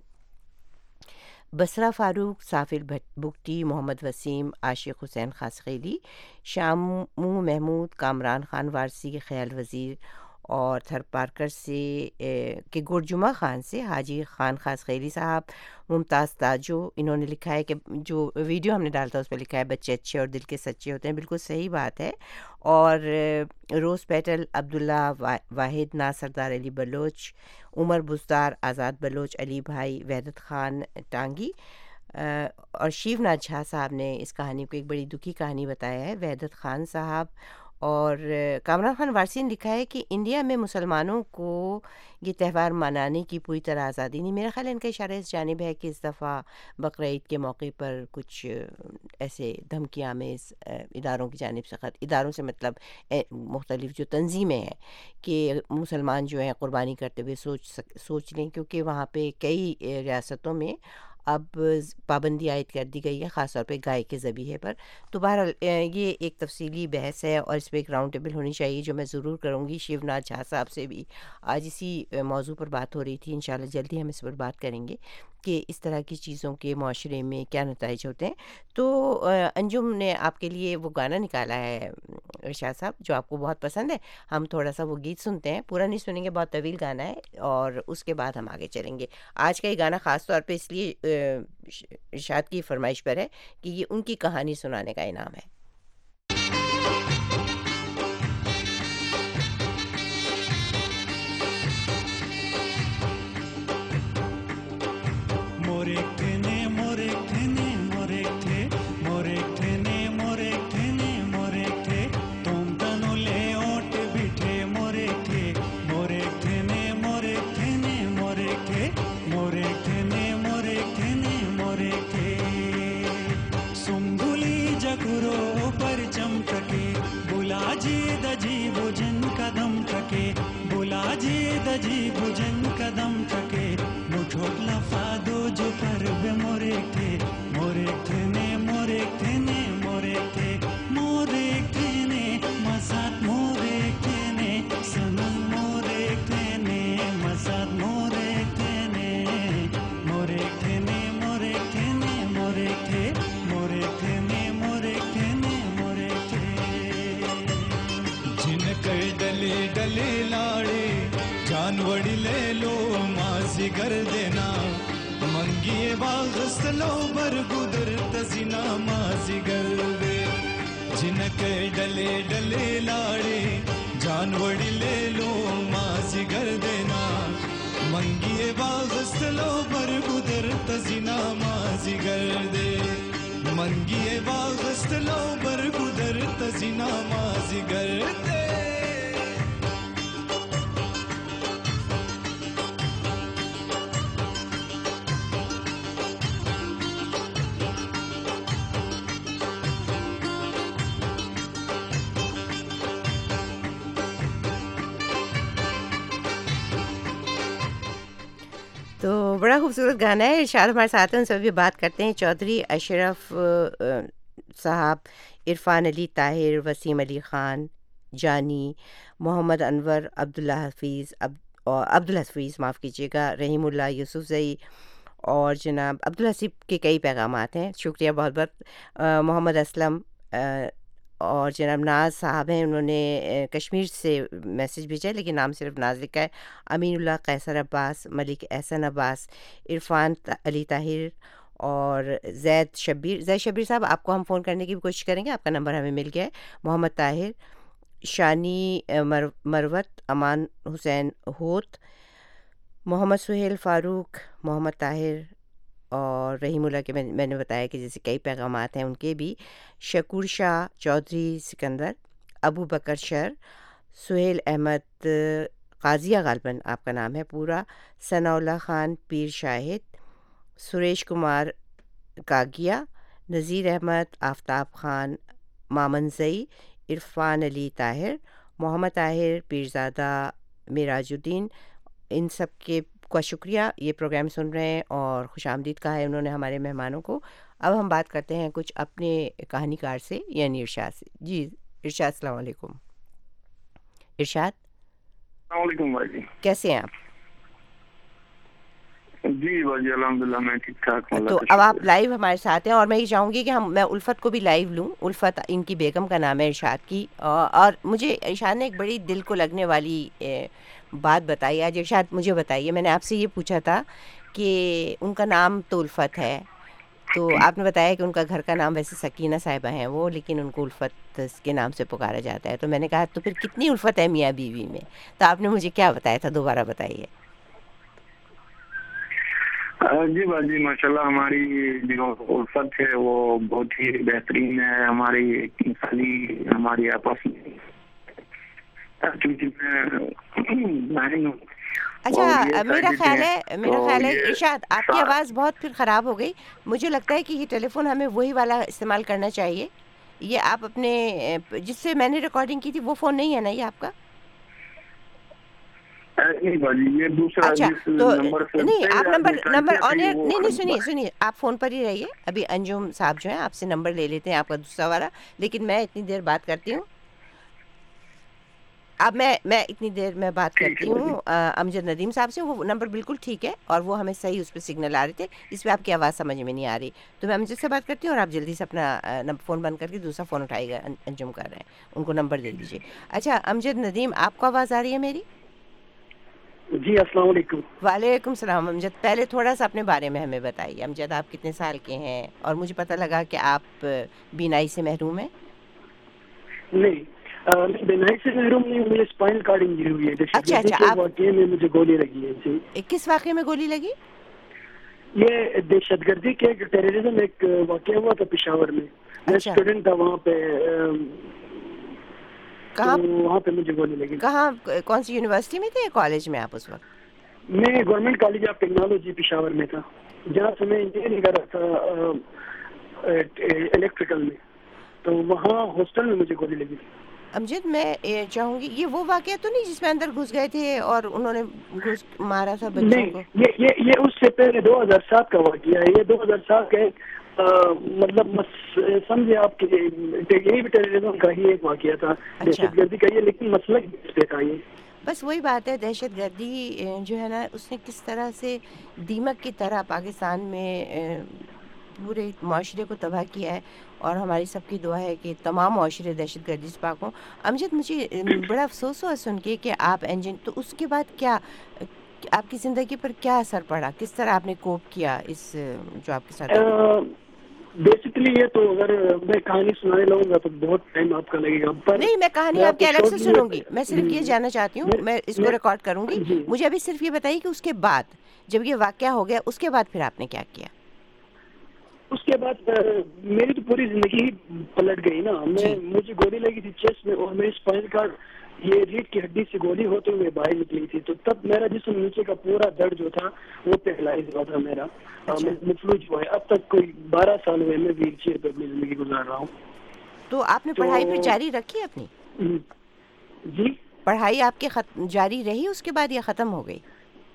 بسرا فاروق، سافر بگٹی، محمد وسیم، عاشق حسین خاصخیلی، شامو محمود، کامران خان وارسی، خیال وزیر، اور تھر پارکر سے کہ گرجمہ خان سے حاجی خان خاصخیلی صاحب، ممتاز تاجو. انہوں نے لکھا ہے کہ جو ویڈیو ہم نے ڈالا تھا اس پہ لکھا ہے بچے اچھے اور دل کے سچے ہوتے ہیں، بالکل صحیح بات ہے. اور روز پیٹل، عبداللہ واحد، ناصردار علی بلوچ، عمر بزدار، آزاد بلوچ، علی بھائی، وحدت خان ٹانگی، اور شیو ناتھ جھا صاحب نے اس کہانی کو ایک بڑی دکھی کہانی بتایا ہے، وحدت خان صاحب. اور کامران خان وارسی نے لکھا ہے کہ انڈیا میں مسلمانوں کو یہ تہوار منانے کی پوری طرح آزادی نہیں. میرا خیال ہے ان کا اشارہ اس جانب ہے کہ اس دفعہ بقرعید کے موقع پر کچھ ایسے دھمکی آمیز اداروں کی جانب سے، خط اداروں سے مطلب مختلف جو تنظیمیں ہیں، کہ مسلمان جو ہیں قربانی کرتے ہوئے سوچ سک سوچ لیں، کیونکہ وہاں پہ کئی ریاستوں میں اب پابندی عائد کر دی گئی ہے، خاص طور پہ گائے کے ذبیحے پر. تو بہرحال یہ ایک تفصیلی بحث ہے اور اس پہ ایک راؤنڈ ٹیبل ہونی چاہیے جو میں ضرور کروں گی. شیو ناتھ جھا صاحب سے بھی آج اسی موضوع پر بات ہو رہی تھی، انشاءاللہ جلدی ہم اس پر بات کریں گے کہ اس طرح کی چیزوں کے معاشرے میں کیا نتائج ہوتے ہیں. تو انجم نے آپ کے لیے وہ گانا نکالا ہے ارشاد صاحب جو آپ کو بہت پسند ہے، ہم تھوڑا سا وہ گیت سنتے ہیں، پورا نہیں سنیں گے، بہت طویل گانا ہے، اور اس کے بعد ہم آگے چلیں گے. آج کا یہ گانا خاص طور پہ اس لیے ارشاد کی فرمائش پر ہے کہ یہ ان کی کہانی سنانے کا انعام ہے. دجی بھجن قدم تھکے مٹھوٹ لفا دو جو پر بے مورے تھے مورے تھے نے مورے تھے نے مورے تھے مورے تھے نے مسات مورے تھے نے سنم مورے تھے نے مسات مورے تھے نے مورے تھے نے مورے تھے نے مورے تھے مورے تھے نے مورے تھے نے مورے تھے جن کے ڈلے ڈلے لاڑے جان وڑی لے لو مازی گر دینا منگیے باغست لو بر گدر تزینا مازی گر دے جن کے ڈلے ڈلے لاڑے جان وڑی لے لو مازی گر دینا منگیے باغست لو بر گدر تزینا مازی گر دے منگیے باغست لو بر گدر تزینا مازی گر دے بڑا خوبصورت گانا ہے. ارشاد ہمارے ساتھ ہیں, ان سے بھی بات کرتے ہیں. چودھری اشرف صاحب, عرفان علی طاہر, وسیم علی خان جانی, محمد انور, عبداللہ حفیظ عبدالحفیظ معاف کیجیے گا, رحیم اللہ, یوسف زئی اور جناب عبدالحسیب کے کئی پیغامات ہیں. شکریہ بہت بہت. محمد اسلم اور جناب ناز صاحب ہیں, انہوں نے کشمیر سے میسج بھیجا ہے لیکن نام صرف ناز لکھا ہے. امین اللہ, قیصر عباس, ملک احسن عباس, عرفان علی طاہر اور زید شبیر. زید شبیر صاحب, آپ کو ہم فون کرنے کی بھی کوشش کریں گے, آپ کا نمبر ہمیں مل گیا ہے. محمد طاہر, شانی مروت, امان حسین ہوت, محمد سہیل فاروق, محمد طاہر اور رحیم اللہ کے میں نے بتایا کہ جیسے کئی پیغامات ہیں ان کے بھی. شکور شاہ, چودھری سکندر, ابو بکر شر, سہیل احمد قاضیہ غالباً آپ کا نام ہے پورا, ثناء اللہ خان پیر شاہد, سریش کمار کاگیا, نذیر احمد, آفتاب خان, مامن زئی, عرفان علی طاہر, محمد طاہر, پیرزادہ معراج الدین. ان سب کے کا شکریہ, یہ پروگرام سن رہے ہیں اور خوش آمدید کہا ہے انہوں نے ہمارے مہمانوں کو. اب ہم بات کرتے ہیں کچھ اپنے کہانی کار سے یعنی ارشاد سے. جی ارشاد, السلام علیکم. ارشاد, السلام علیکم بھائی جی, کیسے ہیں آپ؟ جی بھائی الحمدللہ میں ٹھیک ٹھاک ہوں. تو اب آپ لائیو ہمارے ساتھ ہیں اور میں یہ چاہوں گی کہ ہم میں الفت کو بھی لائیو لوں. الفت ان کی بیگم کا نام ہے ارشاد کی, اور مجھے ارشاد نے ایک بڑی دل کو لگنے والی بات بتائی. آج ارشاد مجھے بتائیے, میں نے آپ سے یہ پوچھا تھا کہ ان کا نام تو الفت ہے, تو آپ نے بتایا کہ ان کا گھر کا نام ویسے سکینہ صاحبہ ہیں وہ, لیکن ان کو الفت کے نام سے پکارا جاتا ہے. تو میں نے کہا تو پھر کتنی الفت ہے میاں بیوی میں؟ تو آپ نے مجھے کیا بتایا تھا, دوبارہ بتائیے. جی باجی ماشاء اللہ, ہماری جو الفت ہے وہ بہت ہی بہترین ہے. ہماری انسانی ہماری آپس میں اچھا, میرا خیال ہے میرا خیال ہے ارشاد آپ کی آواز بہت پھر خراب ہو گئی. مجھے لگتا ہے کہ یہ ٹیلی فون ہمیں وہی والا استعمال کرنا چاہیے. یہ آپ اپنے جس سے میں نے ریکارڈنگ کی تھی وہ فون نہیں ہے نا یہ آپ کا؟ نہیں باجی, یہ دوسرا. اچھا تو نہیں, آپ نمبر نمبر آن ایئر نہیں نہیں سنیے سنیے آپ فون پر ہی رہیے. ابھی انجم صاحب جو ہیں آپ سے نمبر لے لیتے ہیں آپ کا دوسرا والا, لیکن میں اتنی دیر بات کرتی ہوں. اب میں میں اتنی دیر میں بات کرتی ہوں امجد ندیم صاحب سے. وہ نمبر بالکل ٹھیک ہے اور وہ ہمیں صحیح اس پہ سگنل آ رہے تھے, اس پہ آپ کی آواز سمجھ میں نہیں آ رہی. تو میں امجد سے بات کرتی ہوں اور آپ جلدی سے اپنا فون بند کر کے دوسرا فون اٹھائیے گا. انجم کر رہے ہیں, ان کو نمبر دے دیجیے. اچھا امجد ندیم, آپ کو آواز آ رہی ہے میری؟ جی السلام علیکم. وعلیکم السلام. امجد پہلے تھوڑا سا اپنے بارے میں ہمیں بتائیے. امجد آپ کتنے سال کے ہیں؟ اور مجھے پتہ لگا کہ آپ بینائی سے محروم ہیں. نہیں بینائی سے محروم نہیں, مجھے اسپائنل کارڈ انجری ہوئی ہے. اچھا اچھا, آپ واقعے میں مجھے گولی لگی ہے. جی کس واقعے میں گولی لگی؟ یہ دہشت گردی کے ٹیررزم ایک واقعہ ہوا تھا پشاور میں. میں اسٹوڈنٹ تھا وہاں پہ. کہاں وہاں پہ مجھے گولی لگی. کہاں, کون سی یونیورسٹی میں تھے یا کالج میں آپ اس وقت؟ میں government college of technology Peshawar میں تھا, جہاں سے میں انجینئرنگ کر رہا تھا الیکٹریکل میں. تو وہاں ہاسٹل میں مجھے گولی لگی تھی. امجد میں چاہوں گی, یہ وہ واقعہ تو نہیں جس میں اندر گھس گئے تھے اور انہوں نے گھس مارا تھا بچوں کو؟ یہ یہ یہ اس سے پہلے دو ہزار سات کا واقعہ ہے. یہ دو ہزار سات کا ایک مطلب سمجھے آپ کے یہی بھی ٹیررزم کا ہی ایک واقعہ تھا, دہشت گردی کا یہ, لیکن مسئلہ پہ تھا یہ. بس وہی بات ہے, دہشت گردی جو ہے نا اس نے کس طرح سے دیمک کی طرح پاکستان میں پورے معاشرے کو تباہ کیا ہے, اور ہماری سب کی دعا ہے کہ تمام معاشرے دہشت گردی سے پاک ہوں. امجد مجھے بڑا افسوس ہوا سن کے کہ آپ انجن, تو اس کے بعد کیا آپ کی زندگی پر کیا اثر پڑا, کس طرح آپ نے کوپ کیا اس جو آپ کے ساتھ؟ بیسیکلی یہ تو اگر میں کہانی سنانے لگوں گا تو بہت ٹائم آپ کا لگے گا. پر نہیں, میں کہانی آپ کے الگ سے سنوں گی. میں صرف یہ جاننا چاہتی ہوں, میں اس کو ریکارڈ کروں گی. مجھے ابھی صرف یہ بتائیے کہ اس کے بعد جب یہ واقعہ ہو گیا اس کے بعد پھر آپ نے کیا کیا؟ اس کے بعد میری تو پوری زندگی ہی پلٹ گئی نا. میں مجھے گولی لگی تھی چیسٹ میں, اور میری اسپائنل کارڈ یہ ریڑھ کی ہڈی سے گولی ہوتے ہوئے باہر نکلی تھی. تو تب میرا جسم نیچے کا پورا درد جو تھا وہ پیرالائز ہوا تھا میرا, مفلوج ہوا ہے. اب تک کوئی بارہ سال ہوئے میں ویل چیئر پہ اپنی زندگی گزار رہا ہوں. تو آپ نے پڑھائی پھر جاری رکھی اپنی؟ جی پڑھائی آپ کے جاری رہی اس کے بعد یا ختم ہو گئی؟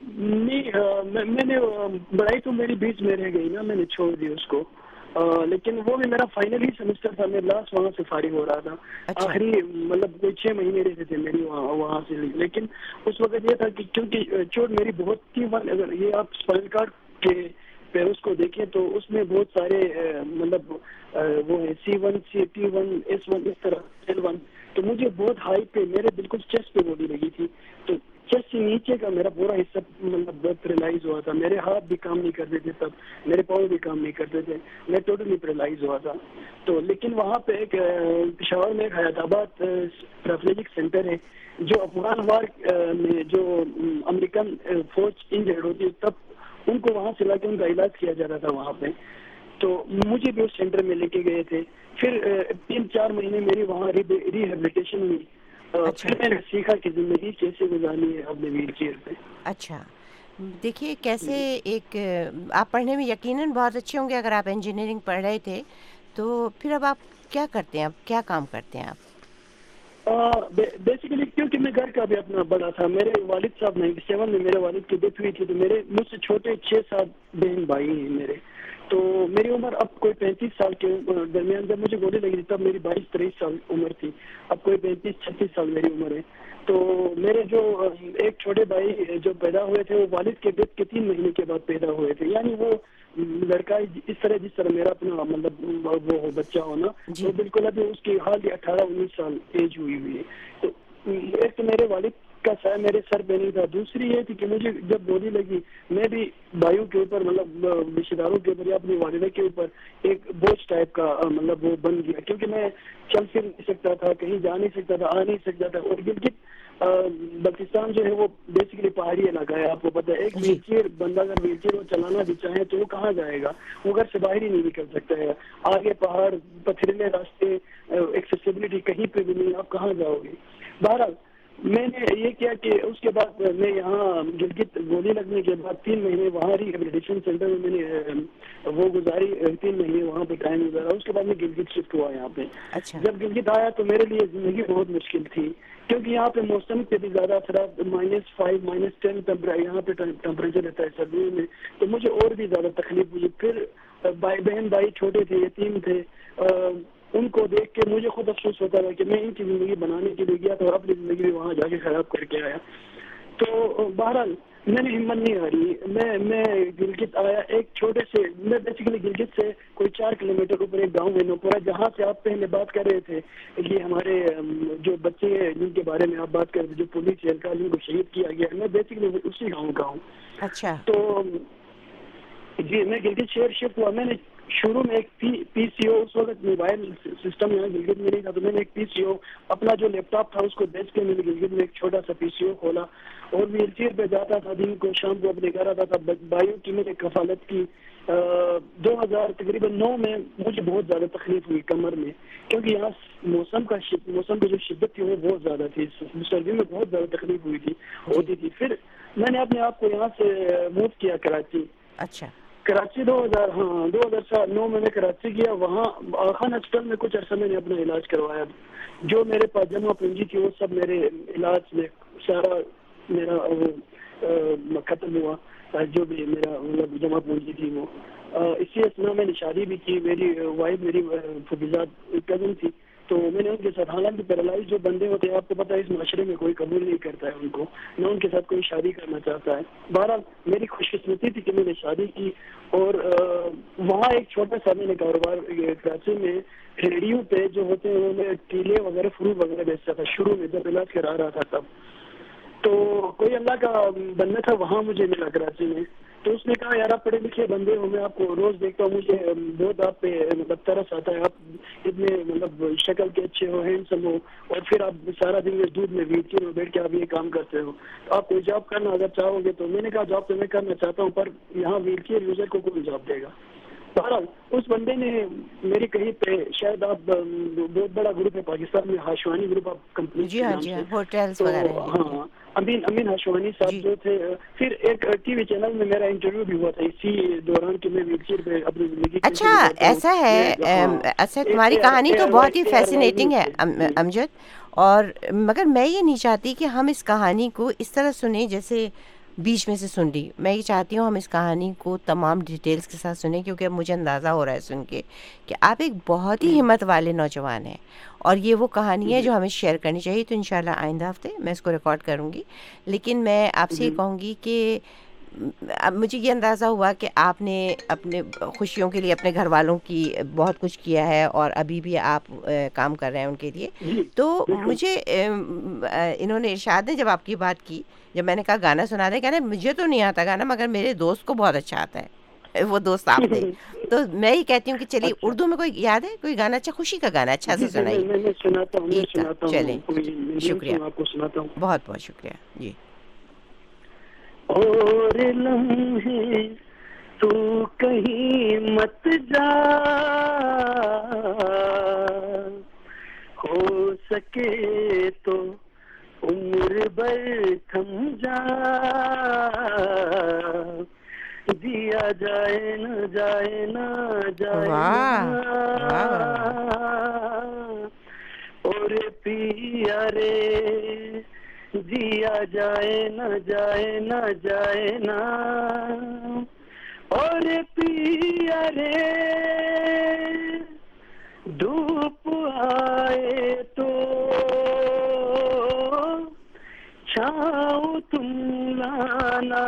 نہیں آ، میں میں نے آ، پڑھائی تو میری بیچ میں رہ گئی نا, میں نے چھوڑ دی اس کو. آ، لیکن وہ بھی میرا فائنل ہی سیمسٹر تھا, میں لاسٹ وہاں سے فارغ ہو رہا تھا. اچھا آخری مطلب کوئی چھ مہینے رہتے تھے میری وہاں وہاں سے. لیکن اس وقت یہ تھا کہ کیونکہ چوٹ میری بہت تھی, اگر یہ آپ اسپائنل کارڈ کے پیرس کو دیکھیں تو اس میں بہت سارے آ، مطلب آ، وہ ہے C one C T one S one اس طرح ایل ون. تو مجھے بہت ہائی پہ میرے بالکل چیسٹ پہ گولی لگی تھی. تو چیسٹ سے نیچے کا میرا پورا حصہ مطلب پیرالائز ہوا تھا. میرے ہاتھ بھی کام نہیں کرتے تھے تب, میرے پاؤں بھی کام نہیں کرتے تھے, میں ٹوٹلی پیرالائز ہوا تھا. تو لیکن وہاں پہ ایک پشاور میں ایک حیات آباد پیرافلیجک سینٹر ہے جو افغان وار میں جو امریکن فوج انجرڈ ہوتی ہے تب ان کو وہاں سے لا کے ان کا علاج کیا جاتا تھا وہاں پہ. تو مجھے بھی اس سینٹر میں لے کے گئے تھے. پھر تین چار مہینے میری وہاں ریہیبلیٹیشن ہوئی. پھر میں نے سیکھا کہ زندگی کیسے گزارنی ہے اپنے ویل چیئر پہ. اچھا دیکھیے کیسے ایک آپ پڑھنے میں یقیناً بہت اچھے ہوں گے اگر آپ انجینئرنگ پڑھ رہے تھے, تو پھر اب آپ کیا کرتے ہیں, اب کیا کام کرتے ہیں آپ؟ بیسیکلی کیونکہ میں گھر کا بھی اپنا بڑا تھا, میرے والد صاحب نائنٹی سیون میں میرے والد کی ڈیتھ ہوئی تھی, تو میرے مجھ سے چھوٹے چھ سات بہن بھائی ہیں میرے. تو میری عمر اب کوئی پینتیس سال کے درمیان, جب مجھے گولی لگی تھی تب میری بائیس تیئیس سال عمر تھی, اب کوئی پینتیس چھتیس سال میری عمر ہے. تو میرے جو ایک چھوٹے بھائی جو پیدا ہوئے تھے وہ والد کے ڈیتھ کے تین مہینے کے بعد پیدا ہوئے تھے. یعنی وہ لڑکا اس طرح جس طرح میرا اپنا مطلب وہ بچہ ہونا, وہ بالکل ابھی اس کی حال ہی اٹھارہ انیس سال ایج ہوئی ہوئی ہے. تو ایک تو میرے والد کا سایہ میرے سر پہ نہیں تھا, دوسری یہ تھی کہ مجھے جب گولی لگی میں بھی بھائیوں کے اوپر مطلب رشتے داروں کے اوپر یا اپنی والدہ کے اوپر ایک بوجھ ٹائپ کا مطلب وہ بن گیا, کیونکہ میں چل پھر نہیں سکتا تھا, کہیں جا نہیں سکتا تھا, آ نہیں سکتا تھا. اور گلگت بلتستان جو ہے وہ بیسیکلی پہاڑی علاقہ ہے, آپ کو پتہ ہے. ایک ویل چیئر بندہ اگر ویل چیئر وہ چلانا بھی چاہے تو وہ کہاں جائے گا, وہ گھر سے باہر ہی نہیں نکل سکتا ہے. آگے پہاڑ, پتھریلے راستے, ایکسیسیبلٹی کہیں پہ بھی نہیں, آپ کہاں جاؤ گے. بہرحال میں نے یہ کیا کہ اس کے بعد میں یہاں گلگت گولی لگنے کے بعد تین مہینے وہاں ریہیبلیٹیشن سینٹر میں میں نے وہ گزاری, تین مہینے وہاں پہ ٹائم گزارا. اس کے بعد میں گلگت شفٹ ہوا یہاں پہ. جب گلگت آیا تو میرے لیے زندگی بہت مشکل تھی, کیونکہ یہاں پہ موسم کے بھی زیادہ اثرات, مائنس فائیو مائنس ٹین یہاں پہ ٹیمپریچر رہتا ہے سردیوں میں, تو مجھے اور بھی زیادہ تکلیف ہوئی. پھر بھائی بہن بھائی چھوٹے تھے, یتیم تھے, ان کو دیکھ کے مجھے خود افسوس ہوتا تھا کہ میں ان کی زندگی بنانے کے لیے گیا تھا اور اپنی زندگی بھی وہاں جا کے خراب کر کے آیا. تو بہرحال میں نے ہمت نہیں ہاری, میں میں گلگت آیا ایک چھوٹے سے, میں بیسیکلی گلگت سے کوئی چار کلو میٹر اوپر ایک گاؤں ہے نوپورا, جہاں سے آپ پہلے بات کر رہے تھے کہ ہمارے جو بچے ہیں جن کے بارے میں آپ بات کر رہے تھے جو پولیس اہلکار جن کو شہید کیا گیا, میں بیسیکلی اسی گاؤں کا ہوں. اچھا. تو جی میں گلگت شہر شفٹ ہوا. میں نے شروع میں ایک پی سی او, اس وقت موبائل سسٹم یہاں گلگت میں نہیں تھا, تو میں نے ایک پی سی او اپنا جو لیپ ٹاپ تھا اس کو بیچ کے میں نے گلگت میں ایک چھوٹا سا پی سی او کھولا اور ویل چیئر پہ جاتا تھا, دن کو شام کو اپنے گھر آتا تھا. بھائیوں کی میں نے کفالت کی. دو ہزار تقریباً نو میں مجھے بہت زیادہ تکلیف ہوئی کمر میں, کیونکہ یہاں موسم کا موسم کی جو شدت تھی وہ بہت زیادہ تھی, سردی میں بہت زیادہ تکلیف ہوئی تھی ہوتی تھی. پھر میں نے اپنے آپ کو یہاں سے موو کیا کراچی. اچھا. کراچی دو ہزار ہاں دو ہزار نو میں نے کراچی گیا. وہاں خان ہاسپٹل میں کچھ عرصہ میں نے اپنا علاج کروایا. جو میرے پاس جمع پونجی تھی وہ سب میرے علاج میں سارا میرا ختم ہوا, جو بھی میرا مطلب جمع پونجی تھی وہ. اسی اسنا میں نے شادی بھی کی. میری وائف میری فبیزاد کزن تھی, تو میں نے ان کے ساتھ, حالانکہ پیرالائز جو بندے ہوتے ہیں آپ کو پتہ ہے اس معاشرے میں کوئی قبول نہیں کرتا ہے ان کو, نہ ان کے ساتھ کوئی شادی کرنا چاہتا ہے. بہرحال میری خوش قسمتی تھی کہ میں نے شادی کی, اور وہاں ایک چھوٹا سا میں نے کاروبار کراچی میں ریڈیو پہ جو ہوتے ہیں وہ میں ٹیلے وغیرہ فروٹ وغیرہ بیچتا تھا شروع میں جب علاج کرا رہا تھا تب. تو کوئی اللہ کا بندہ تھا وہاں مجھے ملا کراچی میں, تو اس نے کہا یار آپ پڑھے لکھے بندے ہو, میں آپ کو روز دیکھتا ہوں, مجھے بہت آپ پہ مطلب ترس آتا ہے, آپ اتنے مطلب شکل کے اچھے ہو, ہینڈسم ہو, اور پھر آپ سارا دن میں دودھ میں بیٹھ کے بیٹھ کے آپ یہ کام کرتے ہو, تو آپ کوئی جاب کرنا اگر چاہو گے. تو میں نے کہا جاب تو میں کرنا چاہتا ہوں, پر یہاں ویل چیئر یوزر کو کوئی جاب دے گا. بہرحال اس بندے نے میری کہیں پہ, شاید آپ بہت بڑا گروپ ہے پاکستان میں ہاشوانی گروپ آف کمپنی, جی ہاں جی ہاں, ہوٹلس وغیرہ. ہاں امین امین ہاشوانی صاحب جو تھے. پھر ایک ٹی وی چینل میں میرا انٹرویو بھی ہوا تھا اسی دوران کہ میں ویل چیئر پہ اپنی زندگی. اچھا ایسا ہے, اچھا تمہاری کہانی تو بہت ہی فیسینیٹنگ ہے امجد, اور مگر میں یہ نہیں چاہتی کہ ہم اس کہانی کو اس طرح سنیں جیسے بیچ میں سے سن لی. میں یہ چاہتی ہوں ہم اس کہانی کو تمام ڈیٹیلز کے ساتھ سنیں کیونکہ اب مجھے اندازہ ہو رہا ہے سن کے کہ آپ ایک بہت ہی ہمت والے نوجوان ہیں اور یہ وہ کہانی ہے جو ہمیں شیئر کرنی چاہیے. تو انشاءاللہ آئندہ ہفتے میں اس کو ریکارڈ کروں گی. لیکن میں آپ سے یہ کہوں گی کہ اب مجھے یہ اندازہ ہوا کہ آپ نے اپنے خوشیوں کے لیے اپنے گھر والوں کی بہت کچھ کیا ہے اور ابھی بھی آپ کام کر رہے ہیں ان کے لیے. تو مجھے انہوں نے ارشاد نے جب آپ کی بات کی, جب میں نے کہا گانا سنا دیں, کہنا مجھے تو نہیں آتا گانا مگر میرے دوست کو بہت اچھا آتا ہے, وہ دوست آپ تھے. تو میں یہ کہتی ہوں کہ چلیے اردو میں کوئی یاد ہے کوئی گانا, اچھا خوشی کا گانا اچھا سے سنائیے. چلیں شکریہ, بہت بہت شکریہ جی. اور لمحے تو کہیں مت جا, ہو سکے تو عمر بھر تھم جا, دیا جائے نہ جائے نہ جائے اور پیا رے, جیا جائے نہ جائے نہ جائے نا اور پیا رے, دھوپ آئے تو چھاؤں تم لانا,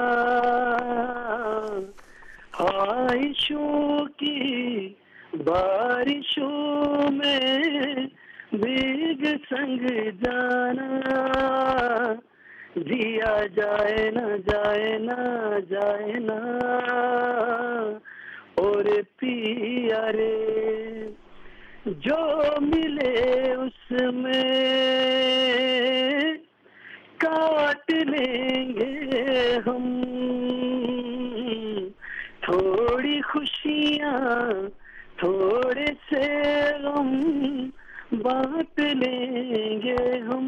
خواہشوں کی بارشوں میں بھیگ سنگ جانا, دیا جائے نہ جائے نہ جائے نا اور پیا رے, جو ملے اس میں کاٹ لیں گے ہم, تھوڑی خوشیاں تھوڑے سے غم بانٹ لیں گے ہم,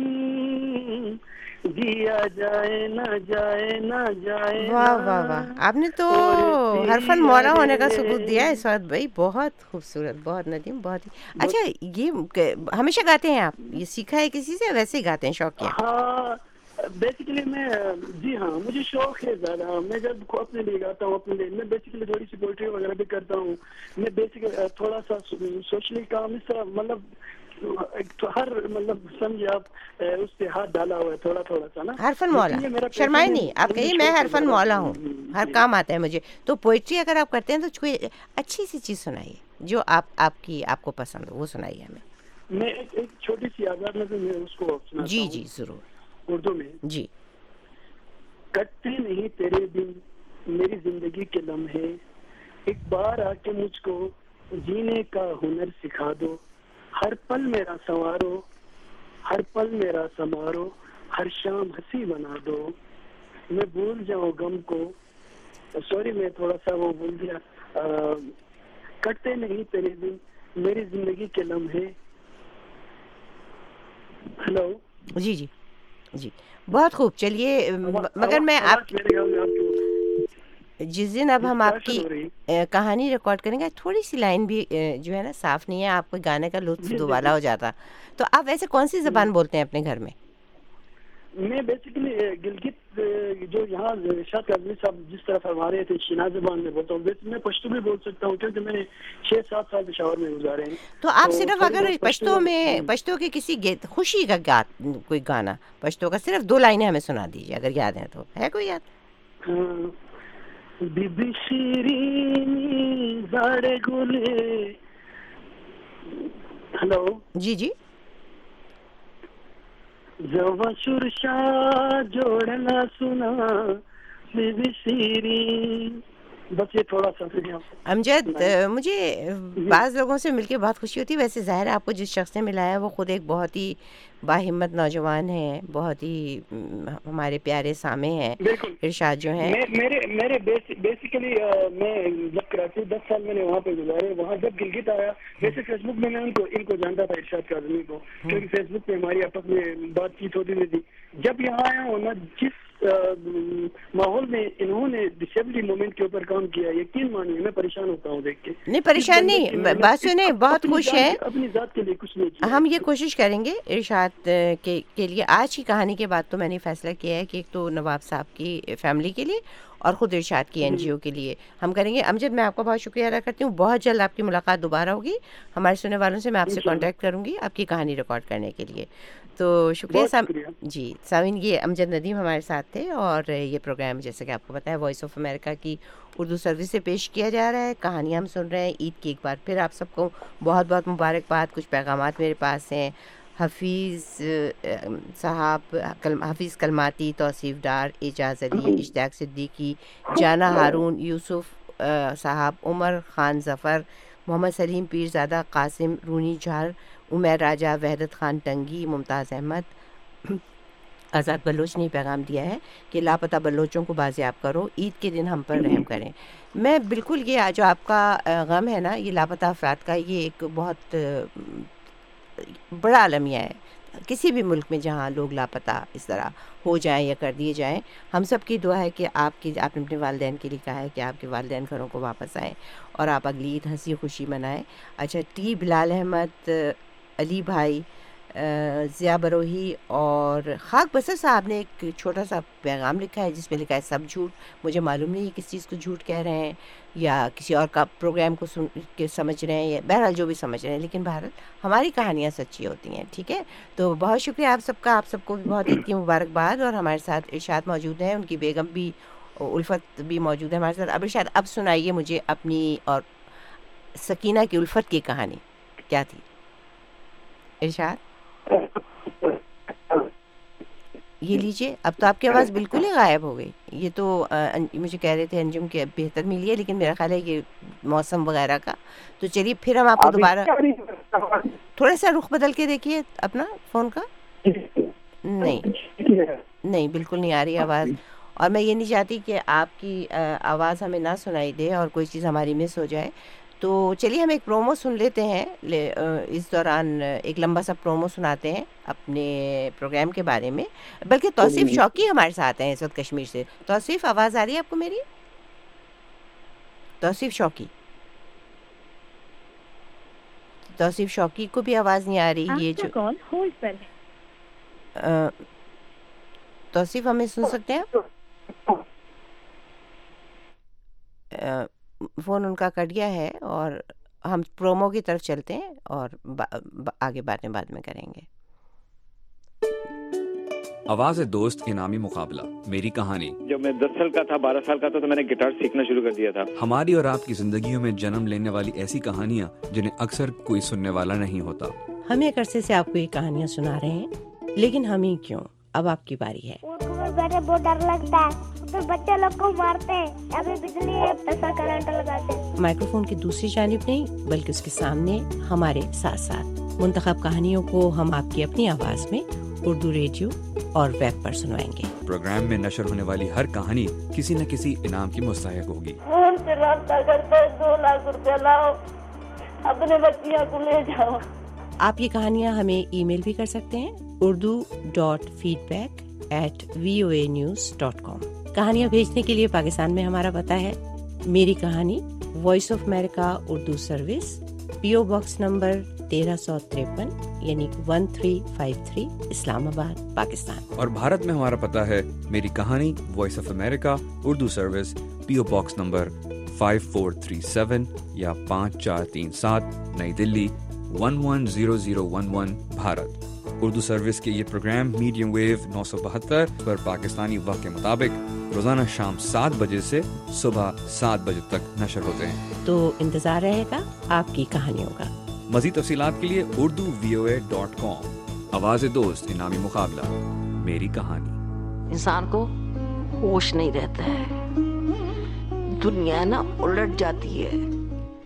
دیا جائے نہ جائے نہ جائے. واہ واہ واہ, آپ نے تو ہر فن مولا ہونے کا ثبوت دیا ہے سعد بھائی, بہت خوبصورت, بہت ندیم, بہت ہی اچھا. یہ ہمیشہ گاتے ہیں آپ, یہ سیکھا ہے کسی سے, ویسے ہی گاتے ہیں شوق کیا؟ ہاں بیسیکلی میں, جی ہاں مجھے شوق ہے زیادہ. میں جب اپنے لیے گاتا ہوں اپنے لیے, میں بیسیکلی تھوڑی سی پوئٹری وغیرہ بھی کرتا ہوں. میں بیسیکلی تھوڑا سا سوشلی کام اس طرح, مطلب ہر مطلب سمجھے آپ اس سے ہاتھ ڈالا ہوا ہے تھوڑا تھوڑا سا نا. ہر فن مولا, شرمائے نہیں, آپ کہیے میں ہر فن مولا ہوں, ہر کام آتا ہے مجھے. تو پوئٹری اگر آپ کرتے ہیں تو کوئی اچھی سی چیز سنائیے جو آپ آپ کی آپ کو پسند ہو, وہ سنائیے ہمیں. میں ایک ایک چھوٹی سی آزاد نظر میں اس کو سناتا ہوں. جی جی ضرور, اردو میں. جی. کٹتے نہیں تیرے دن میری زندگی کے لمحے, ایک بار آ کے مجھ کو جینے کا ہنر سکھا دو, ہر پل میرا سنوارو ہر پل میرا سنوارو, ہر شام ہنسی بنا دو, میں بھول جاؤں غم کو. سوری میں تھوڑا سا وہ بھول گیا. کٹتے نہیں تیرے دن میری زندگی کے لمحے. ہلو جی جی جی, بہت خوب. چلیے مگر میں آپ جس دن اب ہم آپ کی کہانی ریکارڈ کریں گے, تھوڑی سی لائن بھی جو ہے نا صاف نہیں ہے, آپ کو گانے کا لطف دوبالا ہو جاتا. تو آپ ویسے کون سی زبان بولتے ہیں اپنے گھر میں؟ میں بیسیکلی گلگت جو یہاں شاہ کاظمی صاحب جس طرف ہمارے تھے شیناز زبان میں بولتا ہوں. ویسے میں پشتو بھی بول سکتا ہوں کیونکہ میں نے چھ سات سال پشاور میں گزارے ہیں. تو آپ صرف اگر پشتو میں پشتو کے کسی خوشی کا گا کوئی گانا پشتو کا صرف دو لائنیں ہمیں سنا دیجیے اگر یاد ہیں تو. ہے کوئی یاد؟ بی بی شیرینی زاڑے گلے. ہلو جی جی. زوا شرشا جوڑنا سنا بی بی شیرین. بس یہ تھوڑا سا. امجد, مجھے بعض لوگوں سے مل کے بہت خوشی ہوتی ہے. ویسے ظاہر ہے آپ کو جس شخص نے ملایا وہ خود ایک بہت ہی باہمت نوجوان ہیں, بہت ہی ہمارے پیارے سامع ہیں ارشاد جو ہیں. میرے میرے بیسیکلی میں جب کراچی دس سال میں نے وہاں پہ گزارے, وہاں جب گلگت آیا, ویسے فیس بک میں میں ان کو ان کو جانتا تھا ارشاد کاظمی کو, کیونکہ فیس بک پہ ہماری آپس میں بات چیت ہوتی تھی. جب یہاں آیا ہوں نا, جس ماحول میں انہوں نے ڈسیبلٹی موومنٹ کے اوپر کام کیا. یقین مانیے میں پریشان ہوتا ہوں دیکھ کے. نہیں پریشان نہیں, بات سنیں, بہت خوش ہے. اپنی ذات کے لیے کچھ نہیں کیا. ہم یہ کوشش کریں گے ارشاد کے کے لیے. آج کی کہانی کے بعد تو میں نے فیصلہ کیا ہے کہ ایک تو نواب صاحب کی فیملی کے لیے اور خود ارشاد کی این جی او کے لیے ہم کریں گے. امجد میں آپ کا بہت شکریہ ادا کرتی ہوں. بہت جلد آپ کی ملاقات دوبارہ ہوگی. ہمارے سننے والوں سے میں آپ سے کانٹیکٹ کروں گی آپ کی کہانی ریکارڈ کرنے کے لیے. تو شکریہ سام جی سامعین, یہ امجد ندیم ہمارے ساتھ تھے اور یہ پروگرام جیسے کہ آپ کو پتہ ہے وائس آف امریکہ کی اردو سروس سے پیش کیا جا رہا ہے. کہانیاں ہم سن رہے ہیں. عید کی ایک بار پھر آپ سب کو بہت بہت مبارکباد. کچھ پیغامات میرے پاس ہیں. حفیظ صاحب, حفیظ کلماتی, توصیف ڈار, اعجاز علی, اشتیاق صدیقی, جانا ہارون, یوسف صاحب, عمر خان ظفر, محمد سلیم پیرزادہ, قاسم رونی جھار, عمیر راجہ, وحدت خان ٹنگی, ممتاز احمد. آزاد بلوچ نے پیغام دیا ہے کہ لاپتہ بلوچوں کو بازیاب کرو, عید کے دن ہم پر رحم کریں. میں بالکل, یہ جو آپ کا غم ہے نا, یہ لاپتہ افراد کا, یہ ایک بہت بڑا عالمیہ ہے. کسی بھی ملک میں جہاں لوگ لاپتہ اس طرح ہو جائیں یا کر دیے جائیں, ہم سب کی دعا ہے کہ آپ کی آپ نے اپنے والدین کے لیے کہا ہے کہ آپ کے والدین گھروں کو واپس آئیں اور آپ اگلی عید ہنسی خوشی منائیں. اچھا, ٹی بلال احمد, علی بھائی, ضیاء بروہی اور خاک بسر صاحب نے ایک چھوٹا سا پیغام لکھا ہے جس میں لکھا ہے سب جھوٹ. مجھے معلوم نہیں کس چیز کو جھوٹ کہہ رہے ہیں یا کسی اور کا پروگرام کو سن کے سمجھ رہے ہیں, یا بہرحال جو بھی سمجھ رہے ہیں, لیکن بہرحال ہماری کہانیاں سچی ہوتی ہیں. ٹھیک ہے, تو بہت شکریہ آپ سب کا. آپ سب کو بھی بہت عید کی مبارکباد. اور ہمارے ساتھ ارشاد موجود ہیں, ان کی بیگم بھی الفت بھی موجود ہے ہمارے ساتھ. اب ارشاد, اب سنائیے مجھے اپنی اور سکینہ کی الفت کی کہانی کیا تھی. ارشاد یہ لیجیے. اب تو آپ کی آواز بالکل ہی غائب ہو گئی. یہ تو مجھے کہہ رہے تھے انجم کے بہتر ملی ہے, لیکن میرا خیال ہے یہ موسم وغیرہ کا. تو چلیے پھر ہم آپ کو دوبارہ تھوڑا سا رخ بدل کے دیکھیے اپنا فون کا. نہیں نہیں بالکل نہیں آ رہی آواز. اور میں یہ نہیں چاہتی کہ آپ کی آواز ہمیں نہ سنائی دے اور کوئی چیز ہماری مس ہو جائے. تو چلیے ہم ایک پرومو سن لیتے ہیں. اس دوران ایک لمبا سا پرومو سناتے ہیں اپنے پروگرام کے بارے میں. بلکہ توصیف شوقی ہمارے ساتھ ہیں اس وقت کشمیر سے. توصیف, آواز آ رہی ہے آپ کو میری؟ توصیف شوقی, توصیف شوقی کو بھی آواز نہیں آ رہی. یہ جو توصیف ہمیں سن سکتے ہیں؟ فون ان کا کٹ گیا ہے اور ہم پرومو کی طرف چلتے ہیں اور با با آگے باتیں بعد میں کریں گے. آواز دوست انعامی مقابلہ میری کہانی. جب میں دس سال کا تھا, بارہ سال کا تھا, تو میں نے گٹار سیکھنا شروع کر دیا تھا. ہماری اور آپ کی زندگیوں میں جنم لینے والی ایسی کہانیاں جنہیں اکثر کوئی سننے والا نہیں ہوتا. ہم ایک عرصے سے آپ کو یہ کہانیاں سنا رہے ہیں, لیکن ہم ہی کیوں, اب آپ کی باری ہے. بہت ڈر لگتا ہے, ادھر بچے لوگ کو مارتے ہیں, ابھی بجلی ہے ایسا کرنٹ لگاتے ہیں. مائکروفون کی دوسری جانب نہیں بلکہ اس کے سامنے ہمارے ساتھ ساتھ منتخب کہانیوں کو ہم آپ کی اپنی آواز میں اردو ریڈیو اور ویب پر سنوائیں گے. پروگرام میں نشر ہونے والی ہر کہانی کسی نہ کسی انعام کی مستحق ہوگی. فون سے رابطہ کرتے دو لاکھ روپے لاؤ, اپنے بچیاں کو لے جاؤ. آپ یہ کہانیاں ہمیں ای میل بھی کر سکتے ہیں Urdu dot feedback at V O A news dot com. کہانیاں بھیجنے کے لیے پاکستان میں ہمارا پتہ ہے میری کہانی, voice of America Urdu service, P O box number تیرہ سو تریپن یعنی one three five three, Islamabad, Pakistan. اور بھارت میں ہمارا پتہ ہے میری کہانی, voice of America Urdu service, P O box number five four three seven یا پانچ چار تین سات, نئی Delhi one one zero zero one one, Bharat. Urdu service کے یہ پروگرام میڈیم ویو نو سو بہتر پر پاکستانی وقت کے مطابق روزانہ شام سات بجے سے صبح سات بجے تک نشر ہوتے ہیں. تو انتظار رہے گا آپ کی کہانیوں کا. مزید تفصیلات کے لیے اردو وی او اے ڈاٹ کام. آواز دوست انعامی مقابلہ میری کہانی. انسان کو ہوش نہیں رہتا ہے, دنیا نا الٹ جاتی ہے.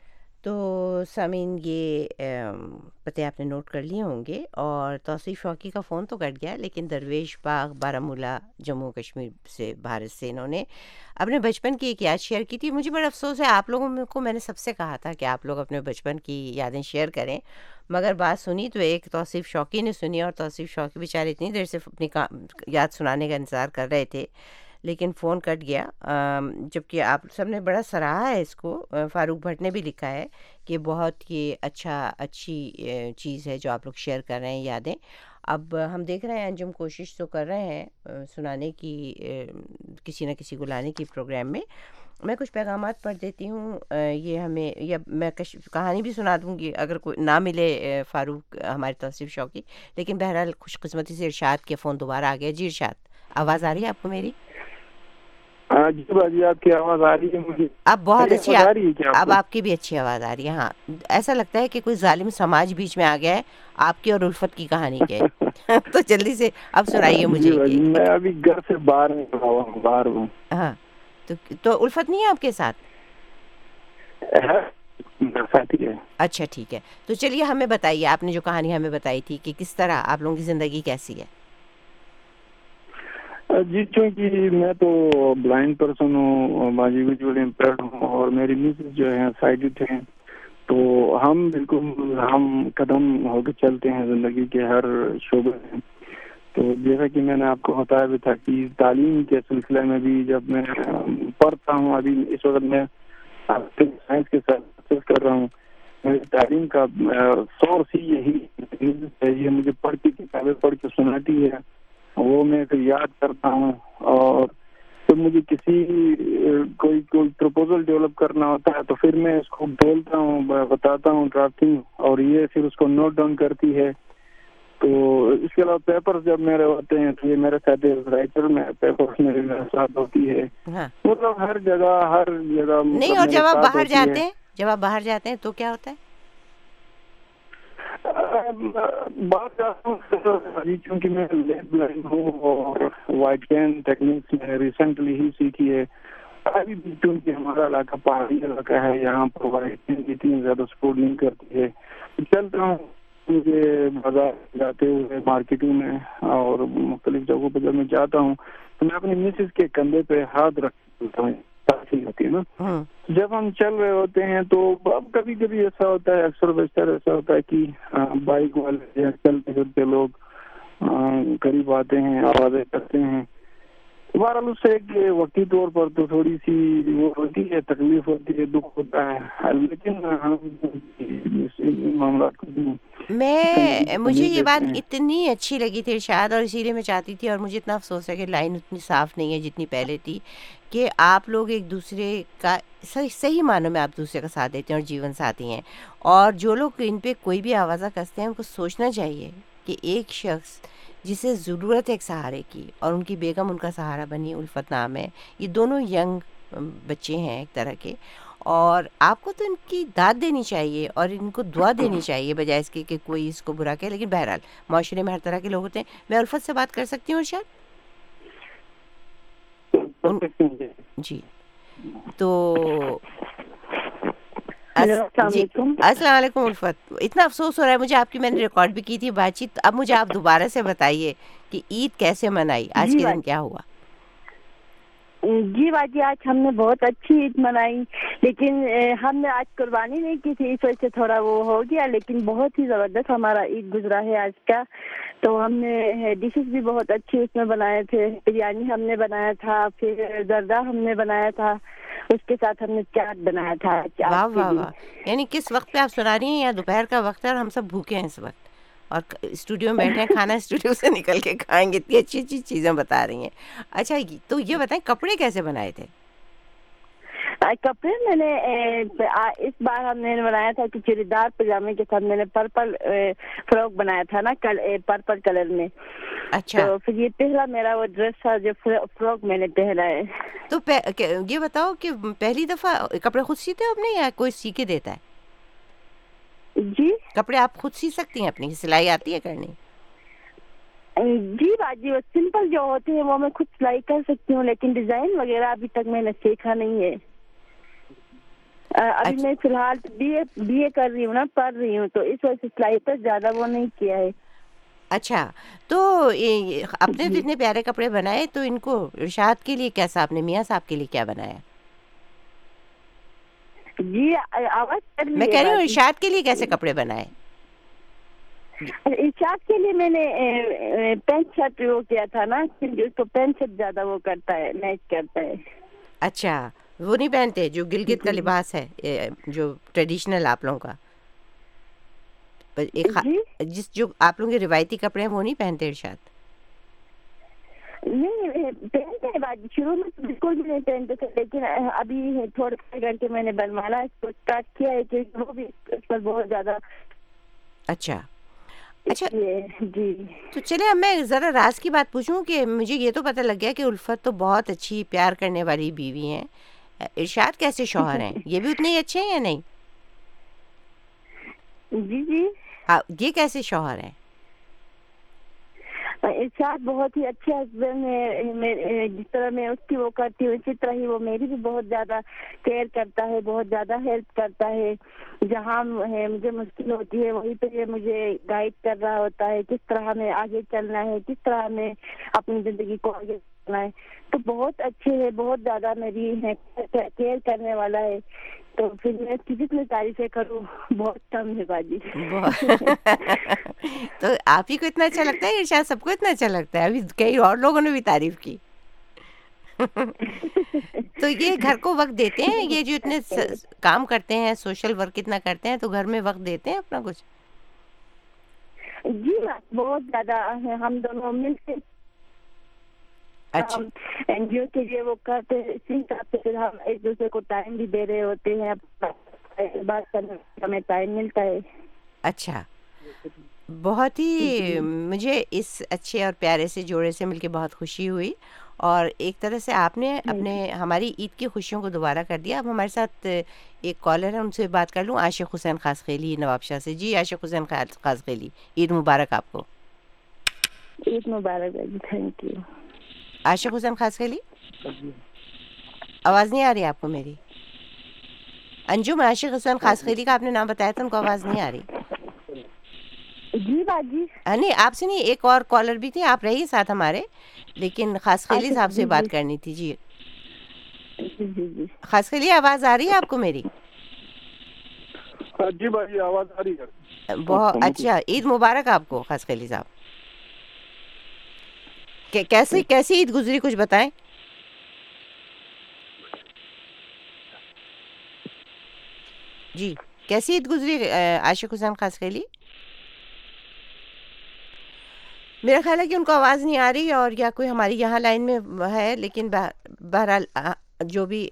تو سامعین یہ پتے آپ نے نوٹ کر لیے ہوں گے، اور توصیف شوقی کا فون تو کٹ گیا، لیکن درویش باغ بارہمولہ جموں کشمیر سے بھارت سے انہوں نے اپنے بچپن کی ایک یاد شیئر کی تھی. مجھے بڑا افسوس ہے، آپ لوگوں کو میں نے سب سے کہا تھا کہ آپ لوگ اپنے بچپن کی یادیں شیئر کریں، مگر بات سنی تو ایک توصیف شوقی نے سنی، اور توصیف شوقی بیچارے اتنی دیر سے اپنی یاد سنانے کا انتظار کر رہے تھے لیکن فون کٹ گیا. جبکہ آپ سب نے بڑا سراہا ہے اس کو. فاروق بھٹ نے بھی لکھا ہے کہ بہت یہ اچھا اچھی چیز ہے جو آپ لوگ شیئر کر رہے ہیں یادیں. اب ہم دیکھ رہے ہیں انجم کوشش تو کر رہے ہیں سنانے کی، کسی نہ کسی کو لانے کی پروگرام میں. میں کچھ پیغامات پڑھ دیتی ہوں، یہ ہمیں، یا میں کہانی بھی سنا دوں گی اگر کوئی نہ ملے فاروق ہمارے توصیف شوقی. لیکن بہرحال خوش قسمتی سے ارشاد کے فون دوبارہ آ گیا. جی ارشاد، آواز آ رہی ہے آپ کو میری؟ جی باجی آپ کی آواز آ رہی ہے مجھے. اب بہت اچھی آ رہی ہے، اب آپ کی بھی اچھی آواز آ رہی ہے. ہاں، ایسا لگتا ہے کہ کوئی ظالم سماج بیچ میں آ گیا ہے آپ کی اور الفت کی کہانی کے. تو جلدی سے اب سنائیے مجھے. میں ابھی گھر سے باہر نکلا ہوا ہوں، باہر ہوں. ہاں، تو تو الفت نہیں ہے آپ کے ساتھ؟ ساتھی ہے. اچھا ٹھیک ہے، تو چلیے ہمیں بتائیے، آپ نے جو کہانی ہمیں بتائی تھی کہ کس طرح آپ لوگوں کی زندگی کیسی ہے. جی چونکہ میں تو بلائنڈ پرسن ہوں، باجی ویژول امپیئرڈ ہوں، اور میری مسز جو ہیں سائیڈڈ ہیں، تو ہم بالکل ہم قدم ہو کے چلتے ہیں زندگی کے ہر شعبے میں. تو جیسا کہ میں نے آپ کو بتایا بھی تھا کہ تعلیم کے سلسلے میں بھی جب میں پڑھتا ہوں، ابھی اس وقت میں سائنس کے ساتھ کر رہا ہوں، میری تعلیم کا سورس ہی یہی ہے. یہ مجھے پڑھ کے کتابیں پڑھ کے سناتی ہے، وہ میں پھر یاد کرتا ہوں، اور پھر مجھے کسی کوئی کوئی پروپوزل ڈیولپ کرنا ہوتا ہے تو پھر میں اس کو بولتا ہوں، بتاتا ہوں ڈرافٹنگ، اور یہ پھر اس کو نوٹ ڈاؤن کرتی ہے. تو اس کے علاوہ پیپر جب میرے ہوتے ہیں تو یہ میرے ساتھ رائٹر میں پیپر میرے ساتھ ہوتی ہے. مطلب ہر جگہ ہر جگہ نہیں. اور جب آپ باہر جاتے ہیں جب آپ باہر جاتے ہیں تو کیا ہوتا ہے؟ بات کرتا ہوں چونکہ میں لیب بلائنڈ ہوں اور وائٹ کین ٹیکنیکس میں ریسنٹلی ہی سیکھی ہے. ابھی بھی چونکہ ہمارا علاقہ پہاڑی علاقہ ہے، یہاں پر وائٹ کین اتنی زیادہ سپورٹ نہیں کرتی ہے. چلتا ہوں مجھے بازار جاتے ہوئے مارکیٹنگ میں اور مختلف جگہوں پہ جب میں جاتا ہوں تو میں اپنی مسز کے کندھے پہ ہاتھ رکھ دیتا ہوں. ہوتی ہے نا، جب ہم چل رہے ہوتے ہیں تو اب کبھی کبھی ایسا ہوتا ہے، اکثر بیشتر ایسا ہوتا ہے کہ بائک والے یا چلتے پھرتے لوگ قریب آتے ہیں، آوازیں کرتے ہیں. بہرحال اس سے ایک وقتی طور پر تو تھوڑی سی وہ ہوتی ہے، تکلیف ہوتی ہے، دکھ ہوتا ہے، لیکن معاملات کو میں مجھے یہ بات اتنی اچھی لگی تھی ارشاد، اور اسی لیے میں چاہتی تھی، اور مجھے اتنا افسوس ہے کہ لائن اتنی صاف نہیں ہے جتنی پہلے تھی، کہ آپ لوگ ایک دوسرے کا صحیح صحیح معنوں میں آپ دوسرے کا ساتھ دیتے ہیں اور جیون ساتھی ہیں. اور جو لوگ ان پہ کوئی بھی آوازہ کستے ہیں ان کو سوچنا چاہیے کہ ایک شخص جسے ضرورت ہے ایک سہارے کی، اور ان کی بیگم ان کا سہارا بنی، الفت نام ہے. یہ دونوں ینگ بچے ہیں ایک طرح کے، اور آپ کو تو ان کی داد دینی چاہیے اور ان کو دعا دینی چاہیے بجائے اس کے کہ کوئی اس کو برا کہے. لیکن بہرحال معاشرے میں ہر طرح کے لوگ ہوتے ہیں. میں الفت سے بات کر سکتی ہوں ارشاد؟ جی تو السلام علیکم الفت. اتنا افسوس ہو رہا ہے مجھے آپ کی، میں نے ریکارڈ بھی کی تھی بات چیت. اب مجھے آپ دوبارہ سے بتائیے کہ عید کیسے منائی، آج کے دن کیا ہوا؟ جی باجی، آج ہم نے بہت اچھی عید منائی، لیکن ہم نے آج قربانی نہیں کی تھی، اس وجہ سے تھوڑا وہ ہو گیا، لیکن بہت ہی زبردست ہمارا عید گزرا ہے آج کا. تو ہم نے ڈشز بھی بہت اچھی اس میں بنائے تھے. بریانی ہم نے بنایا تھا، پھر زردہ ہم نے بنایا تھا، اس کے ساتھ ہم نے چاٹ بنایا تھا. واہ واہ واہ. یعنی کس وقت پہ آپ سنا رہی ہیں؟ یا دوپہر کا وقت ہے اور ہم سب بھوکے ہیں اس وقت، اور اسٹوڈیو میں بیٹھے ہیں، کھانا اسٹوڈیو سے نکل کے کھائیں گے. اتنی اچھی اچھی چیزیں بتا رہی ہیں. اچھا تو یہ بتائیں کپڑے کیسے بنائے تھے؟ کپڑے میں نے اس بار ہم نے بنایا تھا کہ چوڑی دار پاجامے کے ساتھ میں نے پرپل فراک بنایا تھا نا، پرپل کلر میں. اچھا، تو پھر یہ پہلا میرا وہ ڈریس تھا جو فراک میں نے پہنا ہے. تو یہ بتاؤ کہ پہلی دفعہ کپڑے خود سیتے ہو اپنے یا کوئی سی کے دیتا ہے؟ جی کپڑے آپ خود سی سکتی ہیں اپنی؟ سلائی آتی ہے کرنی؟ جی باجی، وہ سمپل جو ہوتے ہیں وہ میں خود سلائی کر سکتی ہوں، لیکن ڈیزائن وغیرہ ابھی تک میں نے سیکھا نہیں ہے. ابھی میں فی الحال بی اے بی اے کر رہی ہوں نا, پڑھ رہی ہوں, تو اس وجہ سے سلائی پر زیادہ وہ نہیں کیا ہے. اچھا, تو اپنے تو اتنے پیارے کپڑے بنائے, تو ان کو ارشاد کے لیے کیسا, آپ نے میاں صاحب کے لیے کیا بنایا؟ جی آواز میں کہہ رہی ہوں ارشاد کے لیے کیسے کپڑے بنائے؟ ارشاد کے لیے میں نے پینٹ شرٹ وہ کیا تھا نا, اس کو پینٹ شرٹ زیادہ وہ کرتا ہے, میچ کرتا ہے. اچھا, وہ نہیں پہنتے جو گلگت کا لباس ہے, جو ٹریڈیشنل آپ لوگوں کا, جس جو آپ لوگوں کے روایتی کپڑے ہیں وہ نہیں پہنتے ارشاد؟ نہیں پہنتے ہیں, بات شروع میں بالکل بھی نہیں پہنتے تھے, لیکن ابھی تھوڑے کر کے میں نے بنوانا اس کو اسٹارٹ کیا ہے, کیونکہ وہ بھی اس پر بہت زیادہ. اچھا اچھا جی, تو چلے اب میں ذرا راز کی بات پوچھوں کہ مجھے یہ تو پتہ لگ گیا کہ الفت تو بہت اچھی پیار کرنے والی بیوی ہیں, ارشاد کیسے شوہر ہیں, یہ بھی اتنے ہی اچھے ہیں یا نہیں؟ جی جی, یہ کیسے شوہر ہیں؟ ارشاد بہت ہی اچھے ہسبینڈ ہے, جس طرح میں اس کی وہ کرتی ہوں اسی طرح ہی وہ میری بھی بہت زیادہ کیئر کرتا ہے, بہت زیادہ ہیلپ کرتا ہے. جہاں ہے مجھے مشکل ہوتی ہے وہیں پہ یہ مجھے گائیڈ کر رہا ہوتا ہے, کس طرح ہمیں آگے چلنا ہے, کس طرح ہمیں اپنی زندگی کو آگے چلنا ہے. تو بہت اچھے ہے, بہت زیادہ میری کیئر کرنے والا ہے. تو پھر میں کتنی تعریفیں کروں, بہت کم ہے باجی. تو آپ ہی کو اتنا اچھا لگتا ہے, ارشاد سب کو اتنا اچھا لگتا ہے؟ ابھی کئی اور لوگوں نے بھی تعریف کی. تو یہ گھر کو وقت دیتے ہیں, یہ جو اتنے کام کرتے ہیں, سوشل ورک اتنا کرتے ہیں, تو گھر میں وقت دیتے ہیں اپنا کچھ؟ جی بہت زیادہ, ہم دونوں مل کے این جی او کے لیے وہ کرتے ہیں, اسی حساب سے پھر ہم ایک دوسرے کو ٹائم بھی دے رہے ہوتے ہیں, بات کرنے کا ہمیں ٹائم ملتا ہے. اچھا, بہت ہی مجھے اس اچھے اور پیارے سے جوڑے سے مل کے بہت خوشی ہوئی, اور ایک طرح سے آپ نے اپنے ہماری عید کی خوشیوں کو دوبارہ کر دیا. اب ہمارے ساتھ ایک کالر ہے, ان سے بات کر لوں. عاشق حسین خاصخیلی نواب شاہ سے. جی عاشق حسین خاصخیلی, عید مبارک آپ کو. عید مبارک, تھینک یو. عاشق حسین خاصخیلی, آواز نہیں آ رہی آپ کو میری؟ انجم, عاشق حسین خاصخیلی کا آپ نے نام بتایا تھا, ان کو آواز نہیں آ رہی. جی باجی, نہیں آپ سے نہیں, ایک اور کالر بھی تھی, آپ رہی ساتھ ہمارے, لیکن خاصخیلی صاحب سے بات کرنی تھی. جی خاصخیلی, آواز آ رہی ہے آپ کو میری؟ جی باجی آواز آ رہی ہے. بہت اچھا, عید مبارک آپ کو خاصخیلی صاحب. کیسی کیسی عید گزری, کچھ بتائیں. جی کیسی عید گزری عاشق حسین خاصخیلی؟ میرا خیال ہے کہ ان کو آواز نہیں آ رہی, اور یا کوئی ہماری یہاں لائن میں ہے, لیکن بہرحال جو بھی.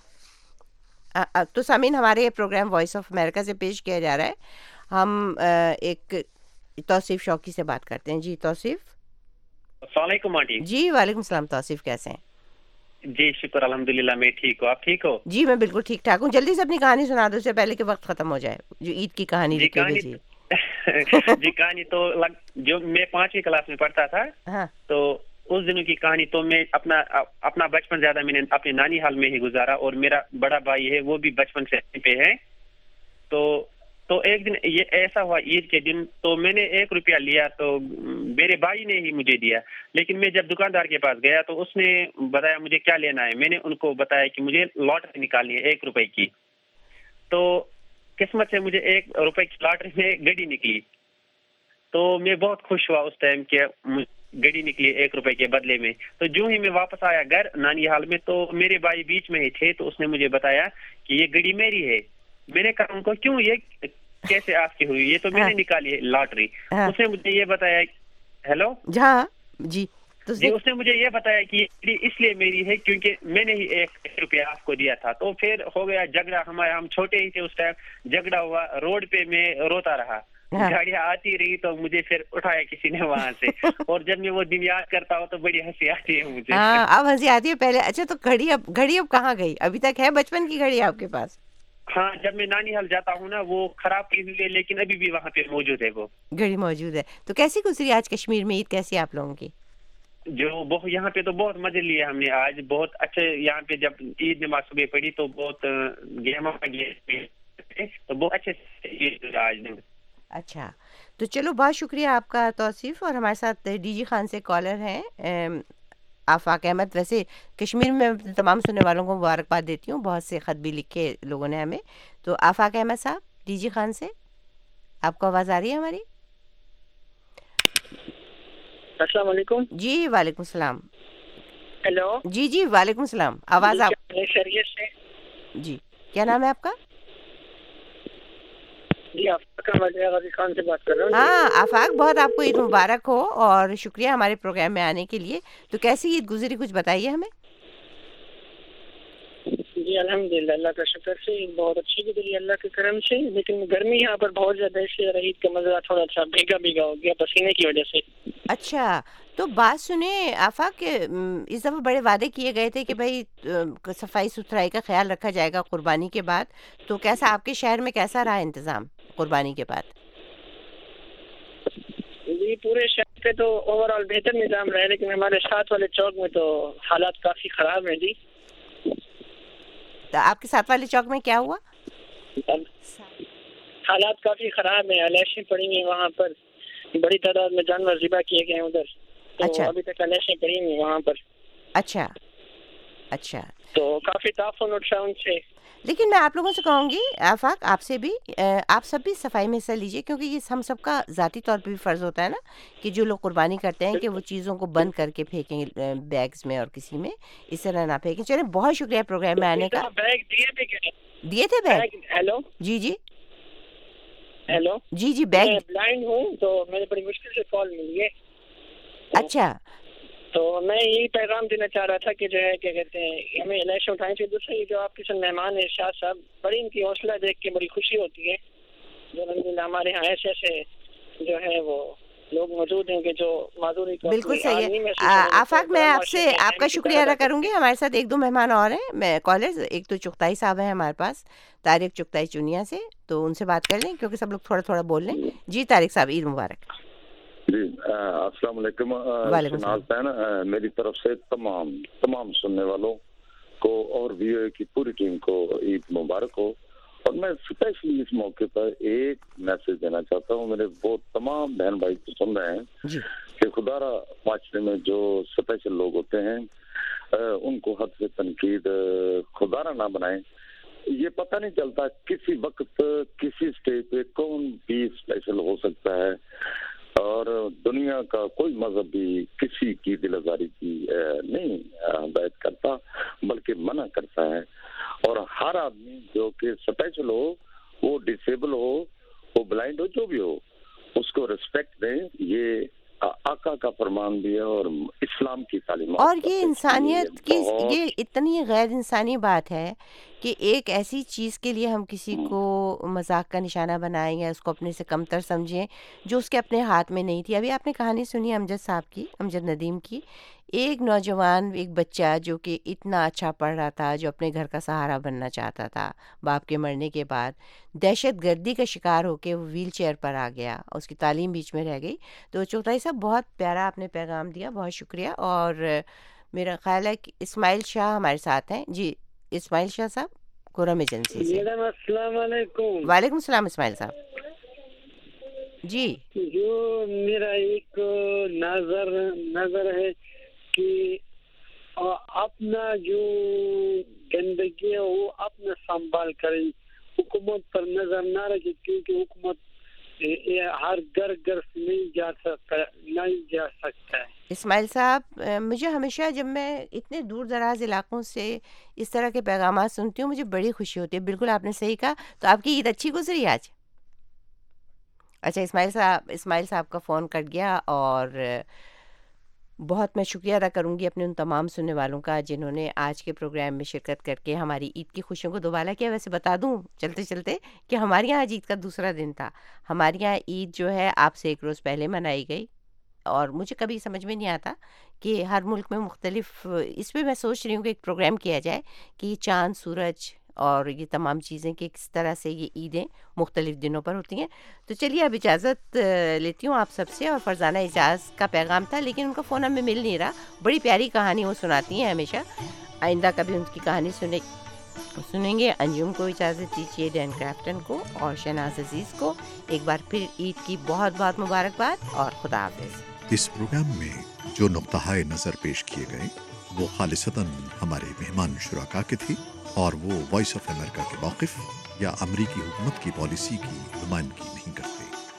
تو سامعین, ہمارے پروگرام وائس آف امریکہ سے پیش کیا جا رہا ہے. ہم ایک توصیف شوقی سے بات کرتے ہیں. جی توصیف. السلام علیکم آنٹی. جی وعلیکم السلام. توصیف کیسے ہیں؟ جی شکر الحمدللہ, میں ٹھیک ہوں, آپ ٹھیک ہو؟ جی میں بالکل ٹھیک ٹھاک ہوں. جلدی سے اپنی کہانی سنا دو, اس سے پہلے کہ وقت ختم ہو جائے, جو عید کی کہانی لکھی ہوئی. جی جی کہانی تو جو میں پانچویں کلاس میں پڑھتا تھا, تو اس دنوں کی کہانی تو میں اپنا اپنا بچپن زیادہ میں نے اپنے نانی حال میں ہی گزارا, اور میرا بڑا بھائی ہے وہ بھی بچپن سے پہ ہے. تو تو ایک دن یہ ایسا ہوا عید کے دن, تو میں نے ایک روپیہ لیا, تو میرے بھائی نے ہی مجھے دیا, لیکن میں جب دکاندار کے پاس گیا تو اس نے بتایا مجھے کیا لینا ہے. میں نے ان کو بتایا کہ مجھے لاٹری نکالنی ہے ایک روپے کی. تو قسمت سے مجھے ایک روپے کی لاٹری میں گڈی نکلی, تو میں بہت خوش ہوا اس ٹائم کہ گڈی نکلی ایک روپے کے بدلے میں. تو جو ہی میں واپس آیا گھر نانی حال میں, تو میرے بھائی بیچ میں ہی تھے, تو اس نے مجھے بتایا کہ یہ گڈی میری ہے. میں نے کہا ان کو کیوں, یہ کیسے آپ کی ہوئی, یہ تو میں نے نکالی ہے لاٹری. اس نے مجھے یہ بتایا. ہیلو جی جی اس نے مجھے یہ بتایا کہ یہ اس لیے میری ہے کیونکہ میں نے ہی ایک روپیہ آپ کو دیا تھا. تو پھر ہو گیا جھگڑا, ہمارے ہم چھوٹے ہی تھے اس ٹائم, جھگڑا ہوا, روڈ پہ میں روتا رہا, گاڑیاں آتی رہی, تو مجھے پھر اٹھایا کسی نے وہاں سے, اور جب میں وہ دن یاد کرتا ہوں تو بڑی ہنسی آتی ہے مجھے. ہاں اب ہنسی آتی ہے. پہلے اچھا تو گھڑی اب گھڑی اب کہاں گئی؟ ابھی تک ہے بچپن کی گھڑی آپ کے پاس؟ ہاں جب میں نانی حال جاتا ہوں نا, وہ خراب کی ہوئی ہے, لیکن ابھی بھی وہاں پہ موجود ہے, وہ گھڑی موجود ہے. تو کیسی گزری آج کشمیر میں عید, کیسی آپ لوگوں کی؟ جو بہت یہاں پہ تو بہت مزے لیے ہم نے آج, بہت اچھے یہاں پہ جب عید نماز صبح پڑھی تو بہت گیم تو بہت اچھے سے آج دن. اچھا, تو چلو بہت شکریہ آپ کا توصیف. اور ہمارے ساتھ ڈی جی خان سے کالر ہیں آفاق احمد. ویسے کشمیر میں تمام سننے والوں کو مبارکباد دیتی ہوں, بہت سے خط بھی لکھے لوگوں نے ہمیں. تو آفاق احمد صاحب ڈی جی خان سے, آپ کو آواز آ رہی ہے ہماری؟ السلام علیکم. جی وعلیکم السلام. ہیلو. جی جی وعلیکم السلام. آواز آپ خیریت سے؟ جی, کیا نام ہے آپ کا؟ جی آفاق غازی خان سے بات کر رہا ہوں. ہاں آفاق, بہت آپ کو عید مبارک ہو اور شکریہ ہمارے پروگرام میں آنے کے لیے. تو کیسی عید گزری, کچھ بتائیے ہمیں. جی الحمد للہ, اللہ کا شکر سے بہت اچھی گزری اللہ کے کرم سے, لیکن گرمی یہاں پر بہت زیادہ ہے, اس لیے عید کا مزہ تھوڑا سا بھیگا بھیگا ہو گیا پسینے کی وجہ سے. اچھا, تو بات سنیں آفاق, اس دفعہ بڑے وعدے کیے گئے تھے کہ بھائی صفائی ستھرائی کا خیال رکھا جائے گا قربانی کے بعد. تو کیسا آپ کے شہر میں کیسا رہا انتظام قربانی کے بعد؟ جی پورے شہر پہ تو اوور آل بہتر نظام رہا, لیکن ہمارے ساتھ والے چوک میں تو حالات کافی خراب ہیں. جی تو آپ کے ساتھ والے چوک میں کیا ہوا؟ حالات کافی خراب ہیں, الیشیں پڑی ہیں وہاں پر, بڑی تعداد میں جانور ذبح کیے گئے ہیں ادھر. تو اچھا, ابھی تک الیشیں پڑی ہیں وہاں پر. اچھا اچھا, تو کافی تعاون اٹھا ان سے. لیکن میں آپ لوگوں سے کہوں گی آفاق, آپ سے بھی, آپ سب بھی صفائی میں حصہ لیجیے, کیونکہ یہ ہم سب کا ذاتی طور پہ بھی فرض ہوتا ہے نا کہ جو لوگ قربانی کرتے ہیں کہ وہ چیزوں کو بند کر کے پھینکیں بیگز میں اور کسی میں, اس طرح نہ پھینکیں. چلیں بہت شکریہ پروگرام میں آنے کا. بیگ دیے تھے دیے تھے بیگ؟ ہیلو. جی جی ہیلو. جی جی بیگ. میں بلائنڈ ہوں تو مجھے بڑی مشکل سے کال ملی ہے. اچھا, تو میں یہی پیغام دینا چاہ رہا تھا کہ جو ہے کیا کہتے ہیں ہمیں الیکشن اٹھانے سے. دوسرا یہ جو آپ کے ساتھ مہمان ہیں شاہ صاحب, بڑی ان کی حوصلہ دیکھ کے بڑی خوشی ہوتی ہے. جو الحمدللہ ہمارے یہاں ایسے ایسے جو ہے وہ لوگ موجود ہیں کہ جو معذوری کو بالکل صحیح ہے. آفاق میں آپ سے آپ کا شکریہ ادا کروں گی. ہمارے ساتھ ایک دو مہمان اور ہیں میں کالرز, ایک تو چغتائی صاحب ہیں ہمارے پاس, طارق چغتائی چونیا سے, تو ان سے بات کر لیں کیونکہ سب لوگ تھوڑا تھوڑا بول لیں. جی طارق صاحب عید مبارک. جی السلام علیکم. شناز بہن, میری طرف سے تمام تمام سننے والوں کو اور وی او اے کی پوری ٹیم کو عید مبارک ہو. اور میں اسپیشلی اس موقع پر ایک میسج دینا چاہتا ہوں, میرے وہ تمام بہن بھائی کو سن رہے ہیں کہ خدا را معاشرے میں جو اسپیشل لوگ ہوتے ہیں ان کو حد سے تنقید خدا را نہ بنائیں. یہ پتہ نہیں چلتا کسی وقت کسی اسٹیج پہ کون بھی اسپیشل ہو سکتا ہے, اور دنیا کا کوئی مذہب بھی کسی کی دل آزاری کی نہیں ہدایت کرتا بلکہ منع کرتا ہے. اور ہر آدمی جو کہ اسپیشل ہو, وہ ڈسیبل ہو, وہ بلائنڈ ہو, جو بھی ہو, اس کو ریسپیکٹ دیں. یہ آقا کا فرمان بھی ہے اور اسلام کی تعلیمات. اور یہ انسانیت کی یہ اتنی غیر انسانی بات ہے کہ ایک ایسی چیز کے لیے ہم کسی کو مذاق کا نشانہ بنائیں یا اس کو اپنے سے کمتر سمجھیں جو اس کے اپنے ہاتھ میں نہیں تھی. ابھی آپ نے کہانی سنی امجد صاحب کی, امجد ندیم کی, ایک نوجوان, ایک بچہ جو کہ اتنا اچھا پڑھ رہا تھا, جو اپنے گھر کا سہارا بننا چاہتا تھا, باپ کے مرنے کے بعد دہشت گردی کا شکار ہو کے وہ ویل چیئر پر آ گیا, اس کی تعلیم بیچ میں رہ گئی. تو چغتائی صاحب بہت پیارا آپ نے پیغام دیا, بہت شکریہ. اور میرا خیال ہے کہ اسماعیل شاہ ہمارے ساتھ ہیں. جی اسماعیل شاہ صاحب کورم ایجنسی سے. السلام علیکم. وعلیکم السلام اسماعیل صاحب. جی جو میرا ایک نظر نظر ہے کہ اپنا جو گندگی ہے وہ اپنا سنبھال کریں, حکومت پر نظر نہ رکھے, کیونکہ حکومت ہر گھر گھر سے نہیں جا سکتا نہیں جا سکتا ہے. اسماعیل صاحب, مجھے ہمیشہ جب میں اتنے دور دراز علاقوں سے اس طرح کے پیغامات سنتی ہوں مجھے بڑی خوشی ہوتی ہے. بالکل آپ نے صحیح کہا. تو آپ کی عید اچھی گزری آج؟ اچھا اسماعیل صاحب اسماعیل صاحب کا فون کٹ گیا, اور بہت میں شکریہ ادا کروں گی اپنے ان تمام سننے والوں کا جنہوں نے آج کے پروگرام میں شرکت کر کے ہماری عید کی خوشیوں کو دوبالا کیا. ویسے بتا دوں چلتے چلتے کہ ہمارے یہاں آج عید کا دوسرا دن تھا. ہمارے یہاں عید جو ہے آپ سے ایک روز پہلے منائی گئی, اور مجھے کبھی سمجھ میں نہیں آتا کہ ہر ملک میں مختلف, اس پہ میں سوچ رہی ہوں کہ ایک پروگرام کیا جائے کہ چاند, سورج اور یہ تمام چیزیں کہ کس طرح سے یہ عیدیں مختلف دنوں پر ہوتی ہیں. تو چلیے اب اجازت لیتی ہوں آپ سب سے. اور فرزانہ اعجاز کا پیغام تھا لیکن ان کا فون ہمیں مل نہیں رہا. بڑی پیاری کہانی وہ سناتی ہیں ہمیشہ. آئندہ کبھی ان کی کہانی سنے سنیں گے. انجم کو اجازت دیجیے, ڈین کرافٹن کو اور شہناز عزیز کو ایک بار پھر عید کی بہت بہت مبارکباد اور خدا حافظ. اس پروگرام میں جو نقطہ نظر پیش کیے گئے وہ خالصتاً ہمارے مہمان شرکا کے تھے اور وہ وائس آف امریکہ کے موقف یا امریکی حکومت کی پالیسی کی نمائندگی نہیں کرتے.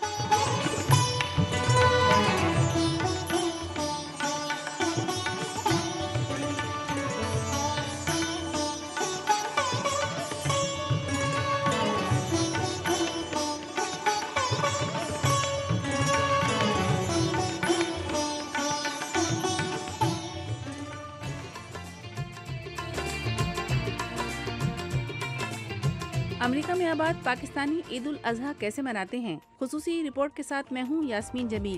امریکہ میں آباد پاکستانی عید الاضحیٰ کیسے مناتے ہیں؟ خصوصی رپورٹ کے ساتھ میں ہوں یاسمین جمیل.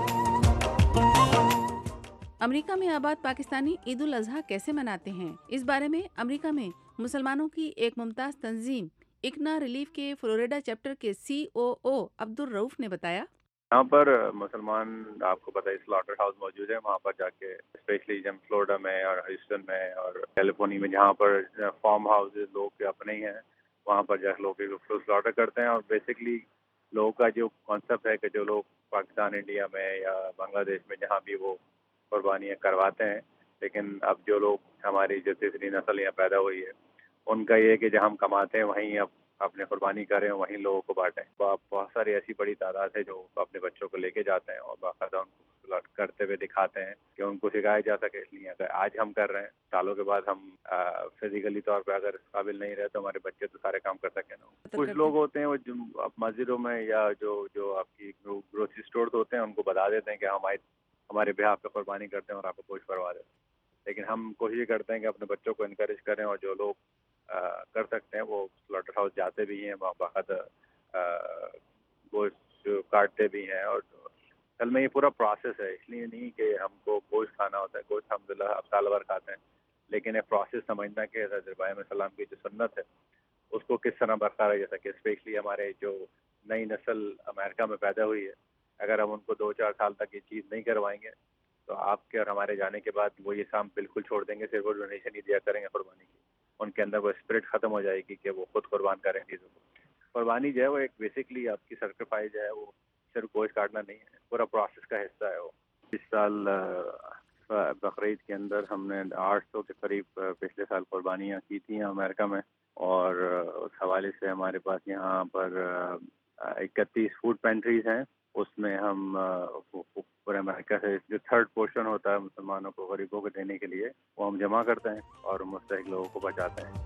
امریکہ میں آباد پاکستانی عید الاضحیٰ کیسے مناتے ہیں؟ اس بارے میں امریکہ میں مسلمانوں کی ایک ممتاز تنظیم اکنا ریلیف کے فلوریڈا چیپٹر کے سی او او عبد الرؤف نے بتایا. یہاں پر مسلمان آپ کو پتہ ہے سلاٹر ہاؤس موجود ہے. وہاں پر جا کے اسپیشلی جب فلوریڈا میں اور ہیوسٹن میں اور کیلیفورنیا میں جہاں پر فارم ہاؤس لوگ کے اپنے ہی ہیں وہاں پر جا کے لوگ سلاٹر کرتے ہیں. اور بیسکلی لوگوں کا جو کانسیپٹ ہے کہ جو لوگ پاکستان انڈیا میں یا بنگلہ دیش میں جہاں بھی وہ قربانیاں کرواتے ہیں, لیکن اب جو لوگ ہماری جو تیسری نسل یہاں پیدا ہوئی ہے ان کا یہ ہے کہ جہاں ہم کماتے ہیں وہیں اب اپنے قربانی کریں وہیں لوگوں کو بانٹیں. بہت ساری ایسی بڑی تعداد ہے جو اپنے بچوں کو لے کے جاتے ہیں اور باقاعدہ ان کو کرتے ہوئے دکھاتے ہیں کہ ان کو سکھایا جا سکے. اس لیے اگر آج ہم کر رہے ہیں سالوں کے بعد ہم فزیکلی طور پہ اگر اس قابل نہیں رہے تو ہمارے بچے تو سارے کام کر سکیں نا. کچھ لوگ ہوتے ہیں وہ مسجدوں میں یا جو جو آپ کی گروسری اسٹورز ہوتے ہیں ان کو بتا دیتے ہیں کہ ہم ہمارے بیہاف پہ قربانی کرتے ہیں اور آپ کو گوشت کروا دیتے ہیں. لیکن ہم کوشش کرتے ہیں کہ اپنے بچوں کو انکریج کریں اور جو لوگ کر سکتے ہیں وہ سلاٹر ہاؤس جاتے بھی ہیں, وہاں باقاعدہ گوشت کاٹتے بھی ہیں. اور اصل میں یہ پورا پروسیس ہے, اس لیے نہیں کہ ہم کو گوشت کھانا ہوتا ہے. گوشت الحمدللہ اب سال بھر کھاتے ہیں, لیکن ایک پروسیس سمجھنا کہ حضرت ابراہیم علیہ السلام کی جو سنت ہے اس کو کس طرح برقرار رہ سکے. اسپیشلی ہمارے جو نئی نسل امریکہ میں پیدا ہوئی ہے, اگر ہم ان کو دو چار سال تک یہ چیز نہیں کروائیں گے تو آپ کے اور ہمارے جانے کے بعد وہ یہ کام بالکل چھوڑ دیں گے, صرف وہ ڈونیشن ہی دیا کریں گے قربانی کی. ان کے اندر وہ اسپرٹ ختم ہو جائے گی کہ وہ خود قربان کریں چیزوں کو. قربانی جو ہے وہ ایک بیسکلی آپ کی سیکریفائس جو ہے وہ صرف گوشت کاٹنا نہیں ہے, پورا پروسیس کا حصہ ہے وہ. اس سال بقرعید کے اندر ہم نے آٹھ سو کے قریب پچھلے سال قربانیاں کی تھیں امریکہ میں, اور اس حوالے سے ہمارے پاس یہاں پر اکتیس فوڈ پینٹریز ہیں. اس میں ہم پورے امریکہ سے جو تھرڈ پورشن ہوتا ہے مسلمانوں کو غریبوں کو دینے کے لیے وہ ہم جمع کرتے ہیں اور مستحق لوگوں کو بچاتے ہیں.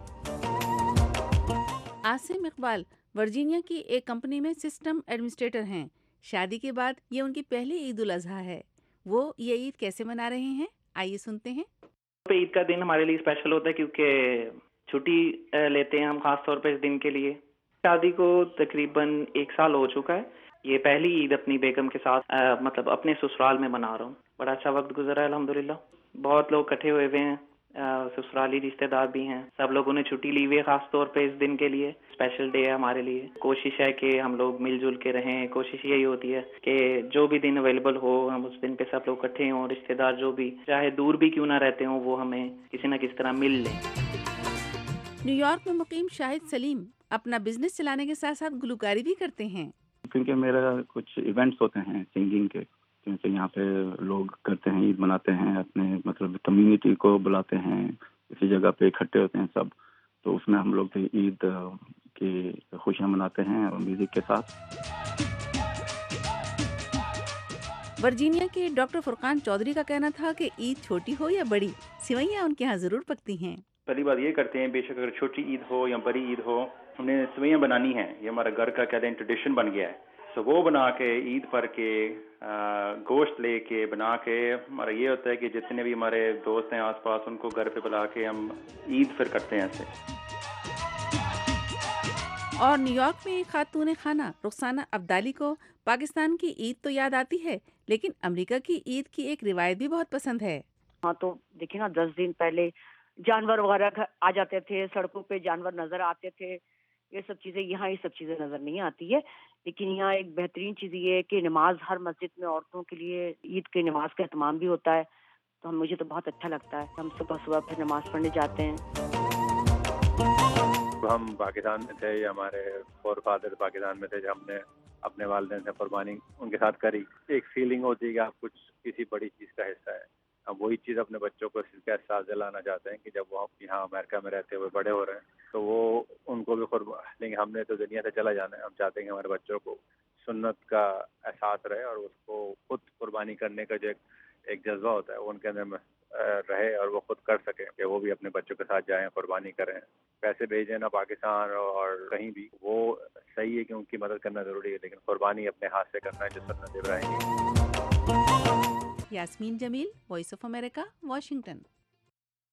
عاصم اقبال ورجینیا کی ایک کمپنی میں سسٹم ایڈمنسٹریٹر ہیں. شادی کے بعد یہ ان کی پہلی عید الاضحیٰ ہے. وہ یہ عید کیسے منا رہے ہیں آئیے سنتے ہیں. عید کا دن ہمارے لیے اسپیشل ہوتا ہے کیونکہ چھٹی لیتے ہیں ہم خاص طور پہ اس دن کے لیے. شادی کو تقریباً ایک سال ہو چکا ہے. یہ پہلی عید اپنی بیگم کے ساتھ آ, مطلب اپنے سسرال میں منا رہا ہوں. بڑا اچھا وقت گزرا ہے الحمدللہ. بہت لوگ اکٹھے ہوئے ہوئے ہیں, سسرالی رشتہ دار بھی ہیں. سب لوگوں نے چھٹی لی ہوئی ہے خاص طور پہ اس دن کے لیے. اسپیشل ڈے ہے ہمارے لیے. کوشش ہے کہ ہم لوگ مل جل کے رہیں. کوشش یہی ہوتی ہے کہ جو بھی دن اویلیبل ہو ہم اس دن پہ سب لوگ اکٹھے ہوں. رشتہ دار جو بھی چاہے دور بھی کیوں نہ رہتے ہوں وہ ہمیں کسی نہ کسی طرح مل لیں. نیو یارک میں مقیم شاہد سلیم اپنا بزنس چلانے کے ساتھ ساتھ گلوکاری بھی کرتے ہیں. کیونکہ میرا کچھ ایونٹس ہوتے ہیں سنگنگ کے, کیونکہ یہاں پہ لوگ کرتے ہیں عید مناتے ہیں, اپنے مطلب کمیونٹی کو بلاتے ہیں, کسی جگہ پہ اکٹھے ہوتے ہیں سب. تو اس میں ہم لوگ عید کی خوشیاں مناتے ہیں اور میوزک کے ساتھ. ورجینیا کے ڈاکٹر فرقان چودھری کا کہنا تھا کہ عید چھوٹی ہو یا بڑی سوئیاں ان کے ہاں ضرور پکتی ہیں. پہلی بات یہ کرتے ہیں بے شک اگر چھوٹی عید ہو یا بڑی عید ہو ہم نے سوئیاں بنانی ہیں. یہ ہمارا گھر کا کہتے ہیں ٹریڈیشن بن گیا ہے. سو وہ بنا کے عید پر کے گوشت لے کے بنا کے ہمارا یہ ہوتا ہے کہ جتنے بھی ہمارے دوست ہیں آس پاس ان کو گھر پہ بلا کے ہم عید پھر کرتے ہیں ایسے. اور نیو یارک میں ایک خاتون خانہ رخسانہ عبدالی کو پاکستان کی عید تو یاد آتی ہے لیکن امریکہ کی عید کی ایک روایت بھی بہت پسند ہے. ہاں تو دیکھیں نا دس دن پہلے जानवर वगैरह आ जाते थे, सड़कों पे जानवर नजर आते थे, ये सब चीजें यहाँ ये सब चीजें नजर नहीं आती है। लेकिन यहाँ एक बेहतरीन चीज ये है कि नमाज हर मस्जिद में औरतों के लिए ईद की नमाज का एहतमाम भी होता है, तो हम मुझे तो बहुत अच्छा लगता है। हम सुबह सुबह फिर नमाज पढ़ने जाते हैं। हम पाकिस्तान में थे, हमारे फोर फादर पाकिस्तान में थे, जब हमने अपने वालिदैन से कुर्बानी उनके साथ करी, एक फीलिंग होती है कि आप कुछ किसी बड़ी चीज़ का हिस्सा है। हम वही चीज़ अपने बच्चों को इसका एहसास दिलाना चाहते हैं कि जब वो यहाँ अमेरिका में रहते हुए बड़े हो रहे हैं तो वो उनको भी कुर्बान, लेकिन हमने तो दुनिया से चला जाना है। हम चाहते हैं कि हमारे बच्चों को सुन्नत का एहसास रहे और उसको खुद कुर्बानी करने का जो एक जज्बा होता है वो उनके अंदर रहे और वो खुद कर सकें कि वो भी अपने बच्चों के साथ जाएं, कुर्बानी करें। पैसे भेजें ना पाकिस्तान और कहीं भी, वो सही है कि उनकी मदद करना ज़रूरी है, लेकिन कुर्बानी अपने हाथ से करना है जो सुन्नत इब्राहिमी। Yasmeen Jamil, voice of America, Washington.